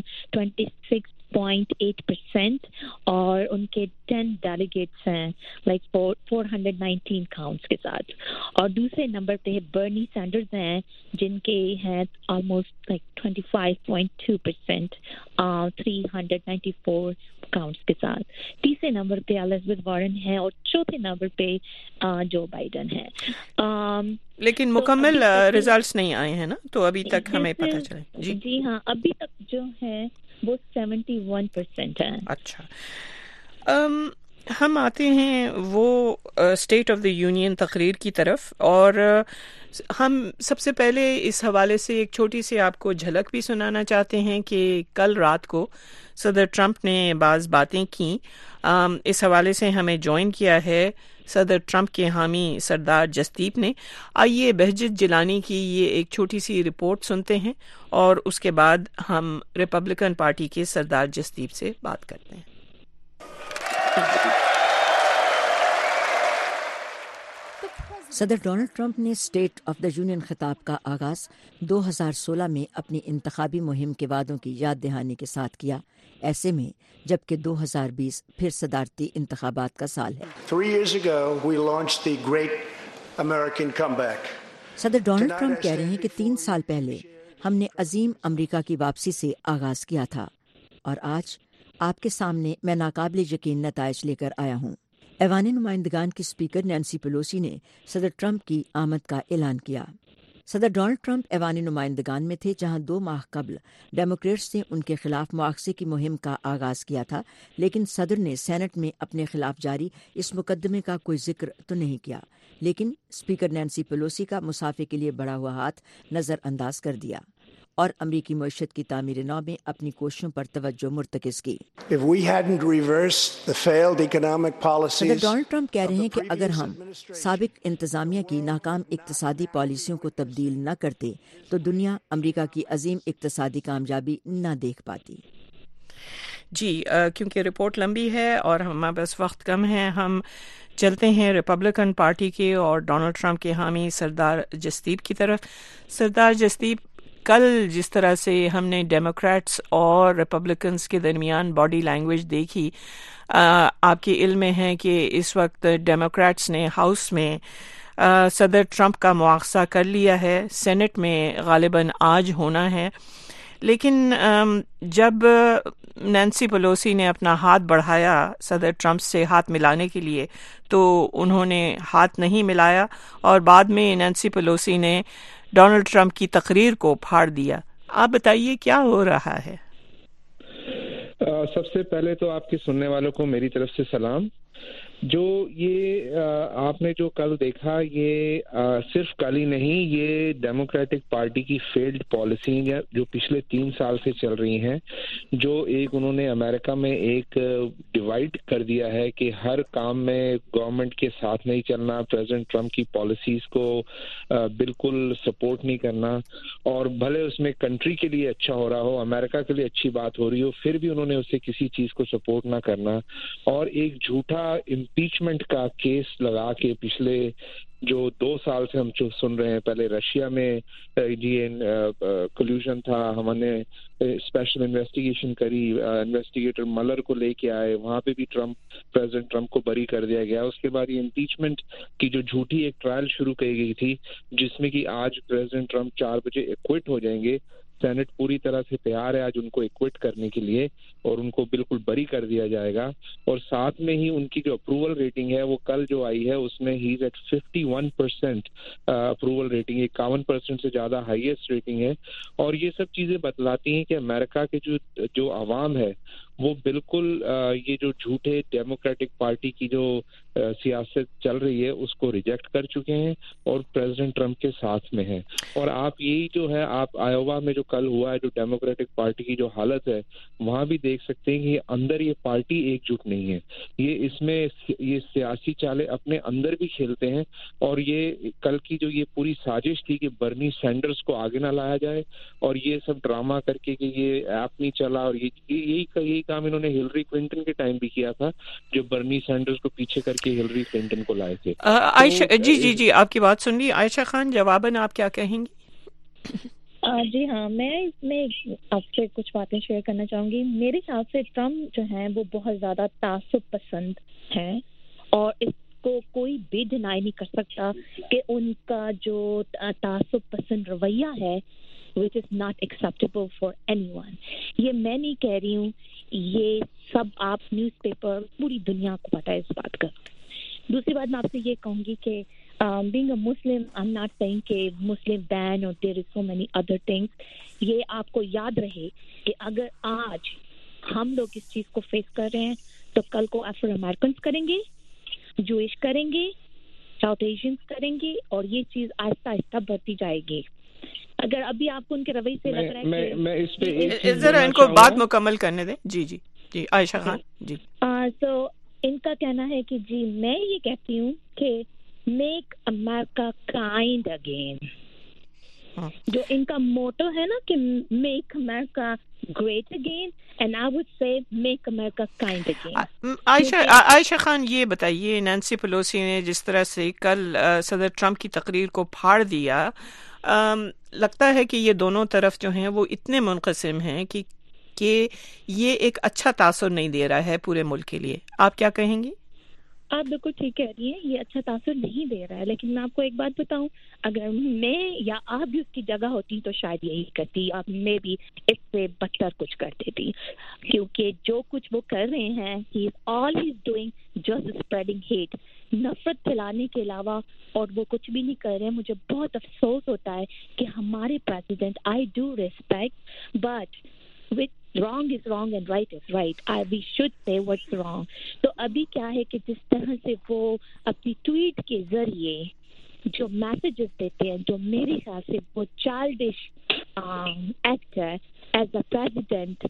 26.8% اور ان کے 10 ڈیلیگیٹس ہیں لائک 419 کاؤنٹس کے ساتھ. اور دوسرے نمبر پہ برنی سینڈرز ہیں جن کے ہیں آلموسٹ لائک 25.2%، 394 کاؤنٹس کے ساتھ. تیسرے نمبر پہ الزبتھ وارن ہے اور چوتھے نمبر پہ جو بائیڈن ہے. لیکن مکمل ریزلٹس نہیں آئے ہیں نا، تو ابھی تک ہمیں پتہ چلے. جی ہاں، ابھی تک جو ہے وہ 71% ہے. اچھا، ہم آتے ہیں وہ اسٹیٹ آف دا یونین تقریر کی طرف، اور ہم سب سے پہلے اس حوالے سے ایک چھوٹی سی آپ کو جھلک بھی سنانا چاہتے ہیں کہ کل رات کو صدر ٹرمپ نے بعض باتیں کیں. اس حوالے سے ہمیں جوائن کیا ہے صدر ٹرمپ کے حامی سردار جسدیپ نے. آئیے بہجت جیلانی کی یہ ایک چھوٹی سی رپورٹ سنتے ہیں اور اس کے بعد ہم ریپبلکن پارٹی کے سردار جسدیپ سے بات کرتے ہیں. صدر ڈونلڈ ٹرمپ نے اسٹیٹ آف دا یونین خطاب کا آغاز 2016 میں اپنی انتخابی مہم کے وعدوں کی یاد دہانی کے ساتھ کیا، ایسے میں جبکہ 2020 پھر صدارتی انتخابات کا سال ہے. 3 years ago, we launched the Great American Comeback. صدر ڈونلڈ ٹرمپ کہہ رہے ہیں کہ 3 سال پہلے ہم نے عظیم امریکہ کی واپسی سے آغاز کیا تھا، اور آج آپ کے سامنے میں ناقابل یقین نتائج لے کر آیا ہوں. ایوان نمائندگان کی اسپیکر نینسی پیلوسی نے صدر ٹرمپ کی آمد کا اعلان کیا. صدر ڈونلڈ ٹرمپ ایوان نمائندگان میں تھے جہاں 2 ماہ قبل ڈیموکریٹس نے ان کے خلاف مواخذے کی مہم کا آغاز کیا تھا، لیکن صدر نے سینٹ میں اپنے خلاف جاری اس مقدمے کا کوئی ذکر تو نہیں کیا، لیکن اسپیکر نینسی پیلوسی کا مسافے کے لیے بڑھا ہوا ہاتھ نظر انداز کر دیا اور امریکی معیشت کی تعمیر نو میں اپنی کوششوں پر توجہ مرتکز کی. صدر ڈونلڈ ٹرمپ کہہ رہے ہیں کہ اگر ہم سابق انتظامیہ کی ناکام اقتصادی پالیسیوں کو تبدیل نہ کرتے تو دنیا امریکہ کی عظیم اقتصادی کامیابی نہ دیکھ پاتی. جی، کیونکہ رپورٹ لمبی ہے اور ہمارے پاس وقت کم ہے، ہم چلتے ہیں ریپبلکن پارٹی کے اور ڈونلڈ ٹرمپ کے حامی سردار جسدیپ کی طرف. سردار جسدیپ، کل جس طرح سے ہم نے ڈیموکریٹس اور ریپبلکنس کے درمیان باڈی لینگویج دیکھی، آپ کے علم میں ہے کہ اس وقت ڈیموکریٹس نے ہاؤس میں صدر ٹرمپ کا مواخذہ کر لیا ہے، سینٹ میں غالباً آج ہونا ہے. لیکن جب نینسی پیلوسی نے اپنا ہاتھ بڑھایا صدر ٹرمپ سے ہاتھ ملانے کے لیے تو انہوں نے ہاتھ نہیں ملایا، اور بعد میں نینسی پیلوسی نے ڈونلڈ ٹرمپ کی تقریر کو پھاڑ دیا. آپ بتائیے کیا ہو رہا ہے؟ سب سے پہلے تو آپ کے سننے والوں کو میری طرف سے سلام. جو یہ آپ نے جو کل دیکھا، یہ صرف کل ہی نہیں، یہ ڈیموکریٹک پارٹی کی فیلڈ پالیسی جو پچھلے 3 سال سے چل رہی ہیں، جو ایک انہوں نے امریکہ میں ایک ڈیوائڈ کر دیا ہے کہ ہر کام میں گورنمنٹ کے ساتھ نہیں چلنا، پریزیڈنٹ ٹرمپ کی پالیسیز کو بالکل سپورٹ نہیں کرنا، اور بھلے اس میں کنٹری کے لیے اچھا ہو رہا ہو، امریکہ کے لیے اچھی بات ہو رہی ہو، پھر بھی انہوں نے اسے کسی چیز کو سپورٹ نہ کرنا، اور ایک جھوٹا امپیچمنٹ کا کیس لگا کے پچھلے جو 2 سال سے ہم سن رہے ہیں. پہلے رشیا میں کلیوژن تھا، ہم نے اسپیشل انویسٹیگیشن کری، انویسٹیگیٹر ملر کو لے کے آئے، وہاں پہ بھی پریزیڈنٹ ٹرمپ کو بری کر دیا گیا. اس کے بعد یہ امپیچمنٹ کی جو جھوٹی ایک ٹرائل شروع کی گئی تھی، جس میں کہ آج پریزیڈنٹ ٹرمپ 4 بجے ایکوٹ ہو جائیں گے، سینٹ پوری طرح سے تیار ہے آج ان کو ایکوٹ کرنے کے لیے اور ان کو بالکل بری کر دیا جائے گا. اور ساتھ میں ہی ان کی جو اپروول ریٹنگ ہے وہ کل جو آئی ہے اس میں ہی 51% اپروول ریٹنگ، 51% سے زیادہ ہائیسٹ ریٹنگ ہے. اور یہ سب چیزیں بتلاتی ہیں کہ امریکہ کے جو عوام ہے وہ بالکل یہ جو جھوٹے ڈیموکریٹک پارٹی کی جو سیاست چل رہی ہے اس کو ریجیکٹ کر چکے ہیں اور پریزیڈنٹ ٹرمپ کے ساتھ میں ہیں. اور آپ یہی جو ہے آپ آئیوا میں جو کل ہوا ہے جو ڈیموکریٹک پارٹی کی جو حالت ہے وہاں بھی دیکھ سکتے ہیں کہ اندر یہ پارٹی ایک جٹ نہیں ہے. یہ اس میں یہ سیاسی چالیں اپنے اندر بھی کھیلتے ہیں اور یہ کل کی جو یہ پوری سازش تھی کہ برنی سینڈرز کو آگے نہ لایا جائے اور یہ سب ڈرامہ کر کے کہ یہ ایپ نہیں چلا اور یہی کام انہوں نے ہلری کلنٹن کے ٹائم بھی کیا تھا جو برنی سینڈرز کو پیچھے کر کے ہلری کلنٹن کو لائے تھے. عائشہ جی آپ کی بات سن لی. عائشہ خان جواباً آپ کیا کہیں گی؟ جی ہاں، میں اس میں آپ سے کچھ باتیں شیئر کرنا چاہوں گی. میرے خیال سے ٹرمپ جو ہیں وہ بہت زیادہ تعصب پسند ہیں اور اس کو کوئی بھی ڈینائی نہیں کر سکتا کہ ان کا جو تعصب پسند رویہ ہے which is not acceptable for anyone. یہ میں نہیں کہہ رہی ہوں، یہ سب آپ نیوز پیپر پوری دنیا کو پتہ ہے اس بات کا. دوسری بات میں آپ سے یہ کہوں گی کہ being a Muslim, I'm not saying کہ Muslim ban or there is so many other things. یہ آپ کو یاد رہے کہ اگر آج ہم لوگ اس چیز کو فیس کر رہے ہیں تو کل کو افro امریکنس کریں گے، جوئش کریں گے، ساؤتھ ایشینس کریں گے اور یہ چیز آہستہ آہستہ بڑھتی جائے گی. اگر ابھی آپ کو ان کے رویے سے لگ رہا ہے کہ میں اس پہ ذرا ان کو بات مکمل کرنے دیں. جی عائشہ خان جی. تو ان کا کہنا ہے کہ جی میں یہ کہتی ہوں کہ میک امریکہ کائنڈ اگین، جو ان کا موٹو ہے نا کہ make America great again and I would say make America kind again. Ayesha Khan یہ بتائیے، نینسی پیلوسی نے جس طرح سے کل صدر ٹرمپ کی تقریر کو پھاڑ دیا، لگتا ہے کہ یہ دونوں طرف جو ہیں وہ اتنے منقسم ہیں کہ یہ ایک اچھا تاثر نہیں دے رہا ہے پورے ملک کے لیے. آپ کیا کہیں گی؟ آپ بالکل ٹھیک کہہ رہی ہیں، یہ اچھا تاثر نہیں دے رہا ہے، لیکن میں آپ کو ایک بات بتاؤں، اگر میں یا آپ بھی اس کی جگہ ہوتی تو شاید یہی کرتی، آپ میں بھی اس سے بدتر کچھ کر دیتی، کیونکہ جو کچھ وہ کر رہے ہیں all he's doing just spreading hate، نفرت پھیلانے کے علاوہ اور وہ کچھ بھی نہیں کر رہے ہیں. مجھے بہت افسوس ہوتا ہے کہ ہمارے president I do respect but with wrong is wrong and right is right. We should say what's wrong. تو ابھی کیا ہے کہ جس طرح سے وہ اپنی ٹویٹ کے ذریعے جو میسیجز دیتے ہیں، جو میرے خیال سے وہ چائلڈش ایکٹ ہے ایز اے پریزیڈنٹ.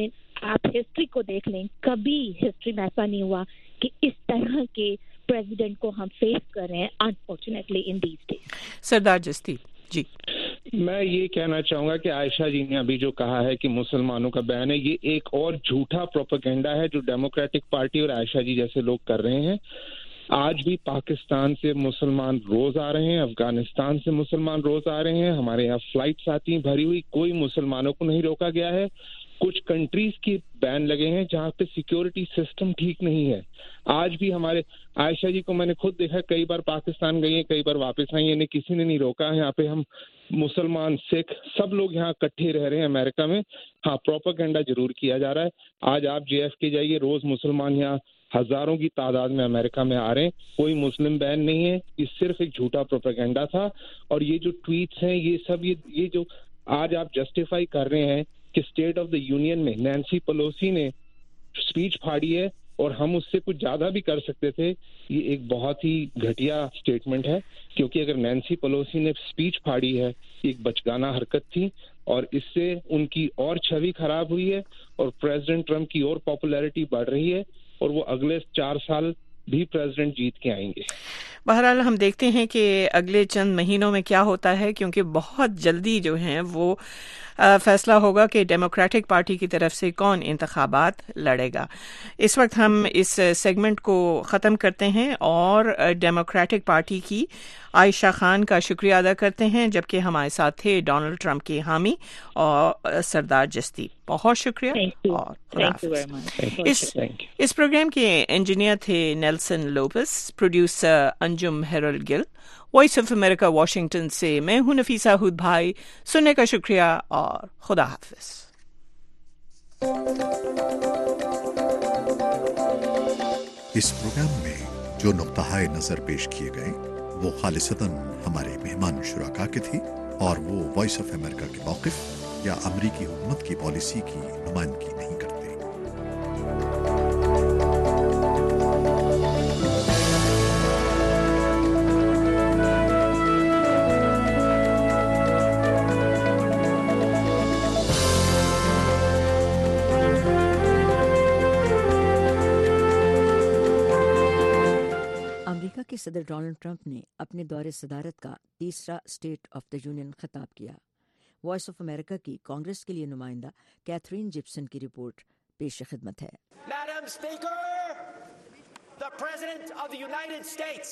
آپ ہسٹری کو دیکھ لیں، کبھی ہسٹری میں ایسا نہیں ہوا کہ اس طرح کے پریزیڈنٹ کو ہم فیس کر رہے ہیں انفارچونیٹلی ان دیز ڈیز. سردار جستی جی. میں یہ کہنا چاہوں گا کہ عائشہ جی نے ابھی جو کہا ہے کہ مسلمانوں کا بین ہے، یہ ایک اور جھوٹا پروپیگنڈا ہے جو ڈیموکریٹک پارٹی اور عائشہ جی جیسے لوگ کر رہے ہیں. آج بھی پاکستان سے مسلمان روز آ رہے ہیں، افغانستان سے مسلمان روز آ رہے ہیں، ہمارے یہاں فلائٹس آتی ہیں بھری ہوئی، کوئی مسلمانوں کو نہیں روکا گیا ہے. کچھ کنٹریز کی بین لگے ہیں جہاں پہ سیکیورٹی سسٹم ٹھیک نہیں ہے. آج بھی ہمارے عائشہ جی کو میں نے خود دیکھا، کئی بار پاکستان گئی ہیں، کئی بار واپس آئی ہیں، کسی نے نہیں روکا. یہاں پہ ہم مسلمان سکھ سب لوگ یہاں اکٹھے رہ رہے ہیں امریکہ میں. ہاں پروپیگنڈا ضرور کیا جا رہا ہے. آج آپ JFK جائیے، روز مسلمان یہاں ہزاروں کی تعداد میں امریکہ میں آ رہے ہیں. کوئی مسلم بین نہیں ہے، یہ صرف ایک جھوٹا پروپیگنڈا تھا. اور یہ جو ٹویٹس ہیں یہ سب یہ جو آج آپ جسٹیفائی کر رہے ہیں کہ اسٹیٹ آف دا یونین میں نینسی پیلوسی نے اسپیچ پھاڑی ہے اور ہم اس سے کچھ زیادہ بھی کر سکتے تھے، یہ ایک بہت ہی گھٹیا اسٹیٹمنٹ ہے. کیونکہ اگر نینسی پیلوسی نے اسپیچ پھاڑی ہے، ایک بچگانہ حرکت تھی اور اس سے ان کی اور چھوی خراب ہوئی ہے اور پریزیڈنٹ ٹرمپ کی اور پاپولیرٹی بڑھ رہی ہے اور وہ اگلے 4 سال بھی پریزیڈنٹ جیت کے آئیں گے. بہرحال ہم دیکھتے ہیں کہ اگلے چند مہینوں میں کیا ہوتا ہے، کیونکہ بہت جلدی جو ہیں وہ فیصلہ ہوگا کہ ڈیموکریٹک پارٹی کی طرف سے کون انتخابات لڑے گا. اس وقت ہم اس سیگمنٹ کو ختم کرتے ہیں اور ڈیموکریٹک پارٹی کی عائشہ خان کا شکریہ ادا کرتے ہیں، جبکہ ہمارے ساتھ تھے ڈونلڈ ٹرمپ کے حامی اور سردار جستی. بہت شکریہ اور خدا حافظ. اس پروگرام کے انجینئر تھے Nelson Lopes, producer Anjum Heral Gill. Voice of America Washington سے میں ہوں نفیسہ ہود بھائی. سننے کا شکریہ اور خدا حافظ. اس پروگرام میں جو نقطۂ نظر پیش کیے گئے وہ خالصتاً ہمارے مہمان شرکا کے تھی اور وہ وائس آف امریکہ کے موقف یا امریکی حکومت کی پالیسی کی نمائندگی نہیں کرتے. امریکہ کے صدر ڈونلڈ ٹرمپ نے اپنے دور صدارت کا تیسرا اسٹیٹ آف دا یونین خطاب کیا. وائس آف امریکہ کی کانگریس کے لیے نمائندہ کیتھرین جپسن کی رپورٹ پیش خدمت ہے. Madam Speaker, the President of the United States.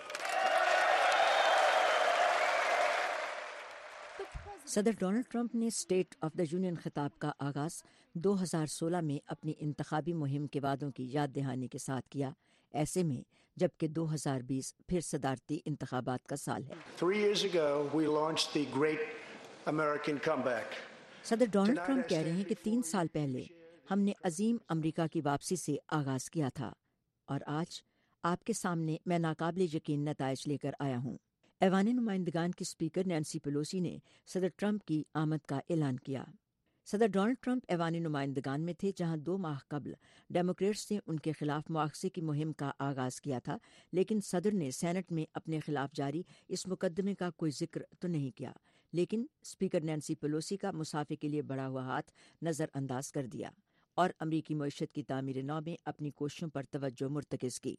صدر ڈونلڈ ٹرمپ نے اسٹیٹ آف دا یونین خطاب کا آغاز 2016 میں اپنی انتخابی مہم کے وعدوں کی یاد دہانی کے ساتھ کیا، ایسے میں جبکہ 2020 پھر صدارتی انتخابات کا سال ہے. 3 years ago, we launched the great American comeback. صدر ڈونلڈ ٹرمپ کہہ رہے ہیں کہ 3 سال پہلے ہم نے عظیم امریکہ کی واپسی سے آغاز کیا تھا اور آج آپ کے سامنے میں ناقابل یقین نتائج لے کر آیا ہوں. ایوان نمائندگان کی اسپیکر نینسی پیلوسی نے صدر ٹرمپ کی آمد کا اعلان کیا. صدر ڈونلڈ ٹرمپ ایوان نمائندگان میں تھے، جہاں 2 ماہ قبل ڈیموکریٹس نے ان کے خلاف مواخذے کی مہم کا آغاز کیا تھا، لیکن صدر نے سینٹ میں اپنے خلاف جاری اس مقدمے کا کوئی ذکر تو نہیں کیا، لیکن اسپیکر نینسی پیلوسی کا مسافے کے لیے بڑھا ہوا ہاتھ نظر انداز کر دیا اور امریکی معیشت کی تعمیر نو میں اپنی کوششوں پر توجہ مرتکز کی.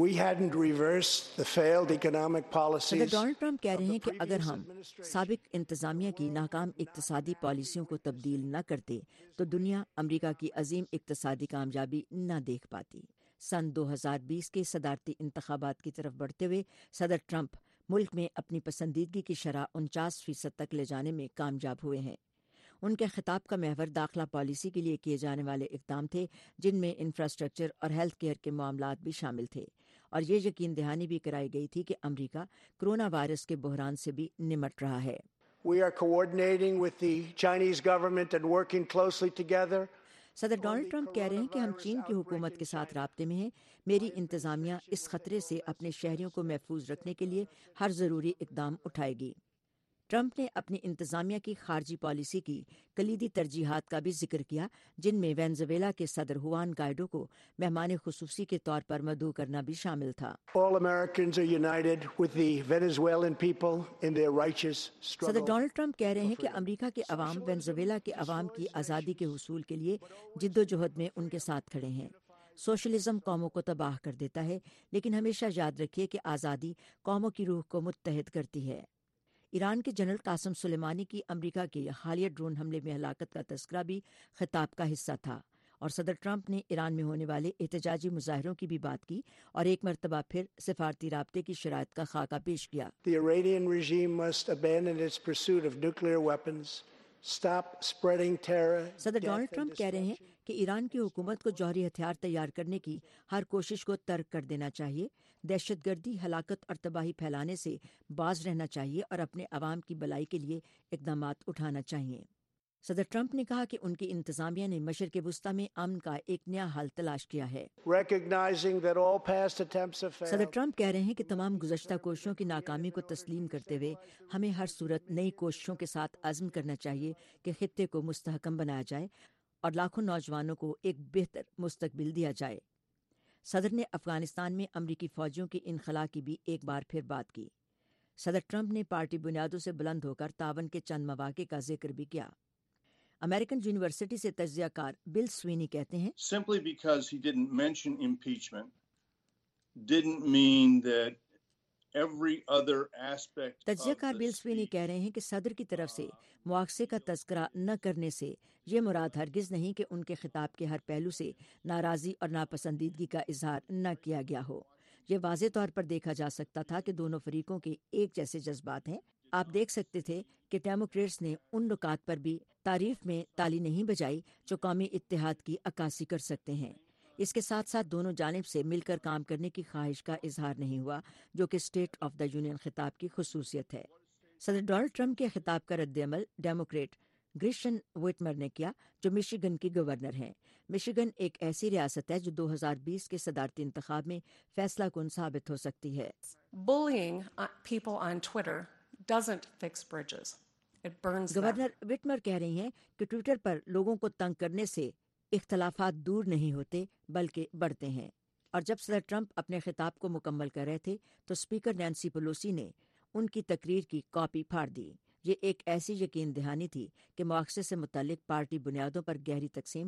صدر ڈونلڈ ٹرمپ کہہ رہے ہیں کہ اگر ہم سابق انتظامیہ کی ناکام اقتصادی پالیسیوں کو تبدیل نہ کرتے تو دنیا امریکہ کی عظیم اقتصادی کامیابی نہ دیکھ پاتی. سن 2020 کے صدارتی انتخابات کی طرف بڑھتے ہوئے صدر ٹرمپ ملک میں اپنی پسندیدگی کی شرح 49% تک لے جانے میں کامیاب ہوئے ہیں. ان کے خطاب کا محور داخلہ پالیسی کے لیے کیے جانے والے اقدام تھے، جن میں انفراسٹرکچر اور ہیلتھ کیئر کے معاملات بھی شامل تھے، اور یہ یقین دہانی بھی کرائی گئی تھی کہ امریکہ کرونا وائرس کے بحران سے بھی نمٹ رہا ہے. صدر ڈونلڈ ٹرمپ کہہ رہے ہیں کہ ہم چین کی حکومت کے ساتھ رابطے میں ہیں. میری انتظامیہ اس خطرے سے اپنے شہریوں کو محفوظ رکھنے کے لیے ہر ضروری اقدام اٹھائے گی. ٹرمپ نے اپنی انتظامیہ کی خارجی پالیسی کی کلیدی ترجیحات کا بھی ذکر کیا، جن میں وینزویلا کے صدر ہوان گائیڈو کو مہمان خصوصی کے طور پر مدعو کرنا بھی شامل تھا. صدر ڈونلڈ ٹرمپ کہہ رہے ہیں کہ امریکہ کے عوام وینزویلا کے عوام کی آزادی کے حصول کے لیے جدوجہد میں ان کے ساتھ کھڑے ہیں. سوشلزم قوموں کو تباہ کر دیتا ہے، لیکن ہمیشہ یاد رکھیے کہ آزادی قوموں کی روح کو متحد کرتی ہے. ایران کے جنرل قاسم سلیمانی کی امریکہ کے حالیہ ڈرون حملے میں ہلاکت کا تذکرہ بھی خطاب کا حصہ تھا، اور صدر ٹرمپ نے ایران میں ہونے والے احتجاجی مظاہروں کی بھی بات کی اور ایک مرتبہ پھر سفارتی رابطے کی شرائط کا خاکہ پیش کیا. صدر ڈونلڈ ٹرمپ کہہ رہے ہیں کہ ایران کی حکومت کو جوہری ہتھیار تیار کرنے کی ہر کوشش کو ترک کر دینا چاہیے، دہشت گردی، ہلاکت اور تباہی پھیلانے سے باز رہنا چاہیے اور اپنے عوام کی بھلائی کے لیے اقدامات اٹھانا چاہیے. صدر ٹرمپ نے کہا کہ ان کی انتظامیہ نے مشرق وسطی میں امن کا ایک نیا حل تلاش کیا ہے. صدر ٹرمپ کہہ رہے ہیں کہ تمام گزشتہ کوششوں کی ناکامی کو تسلیم کرتے ہوئے ہمیں ہر صورت نئی کوششوں کے ساتھ عزم کرنا چاہیے کہ خطے کو مستحکم بنایا جائے اور لاکھوں نوجوانوں کو ایک بہتر مستقبل دیا جائے. صدر نے افغانستان میں امریکی فوجیوں کے انخلاء کی بھی ایک بار پھر بات کی. صدر ٹرمپ نے پارٹی بنیادوں سے بلند ہو کر تعاون کے چند مواقع کا ذکر بھی کیا. امریکن یونیورسٹی سے تجزیہ کار بل سوینی کہتے ہیں Simply because he didn't mention impeachment didn't mean that every other aspect تجزیہ کار بل سوینی کہہ رہے ہیں کہ صدر کی طرف سے مواخذے کا تذکرہ نہ کرنے سے یہ مراد ہرگز نہیں کہ ان کے خطاب کے ہر پہلو سے ناراضی اور ناپسندیدگی کا اظہار نہ کیا گیا ہو. یہ واضح طور پر دیکھا جا سکتا تھا کہ دونوں فریقوں کے ایک جیسے جذبات ہیں۔ آپ دیکھ سکتے تھے کہ ڈیموکریٹس نے ان نکات پر بھی تعریف میں تالی نہیں بجائی جو قومی اتحاد کی عکاسی کر سکتے ہیں۔ اس کے ساتھ ساتھ دونوں جانب سے مل کر کام کرنے کی خواہش کا اظہار نہیں ہوا، جو کہ اسٹیٹ آف دا یونین خطاب کی خصوصیت ہے۔ صدر ڈونلڈ ٹرمپ کے خطاب کا رد عمل ڈیموکریٹ گریشن ویٹمر نے کیا، جو مشیگن کی گورنر ہیں۔ مشیگن ایک ایسی ریاست ہے جو 2020 کے صدارتی انتخاب میں فیصلہ کن ثابت ہو سکتی ہے۔ Bullying people on Twitter doesn't fix bridges. It burns them. Governor Whitmer کہہ رہی ہیں کہ ٹویٹر پر لوگوں کو تنگ کرنے سے اختلافات دور نہیں ہوتے بلکہ بڑھتے ہیں۔ اور جب صدر ٹرمپ اپنے خطاب کو مکمل کر رہے تھے تو اسپیکر نینسی پیلوسی نے ان کی تقریر کی کاپی پھاڑ دی۔ یہ ایک ایسی یقین دہانی تھی کہ مواخذے سے متعلق پارٹی بنیادوں پر گہری تقسیم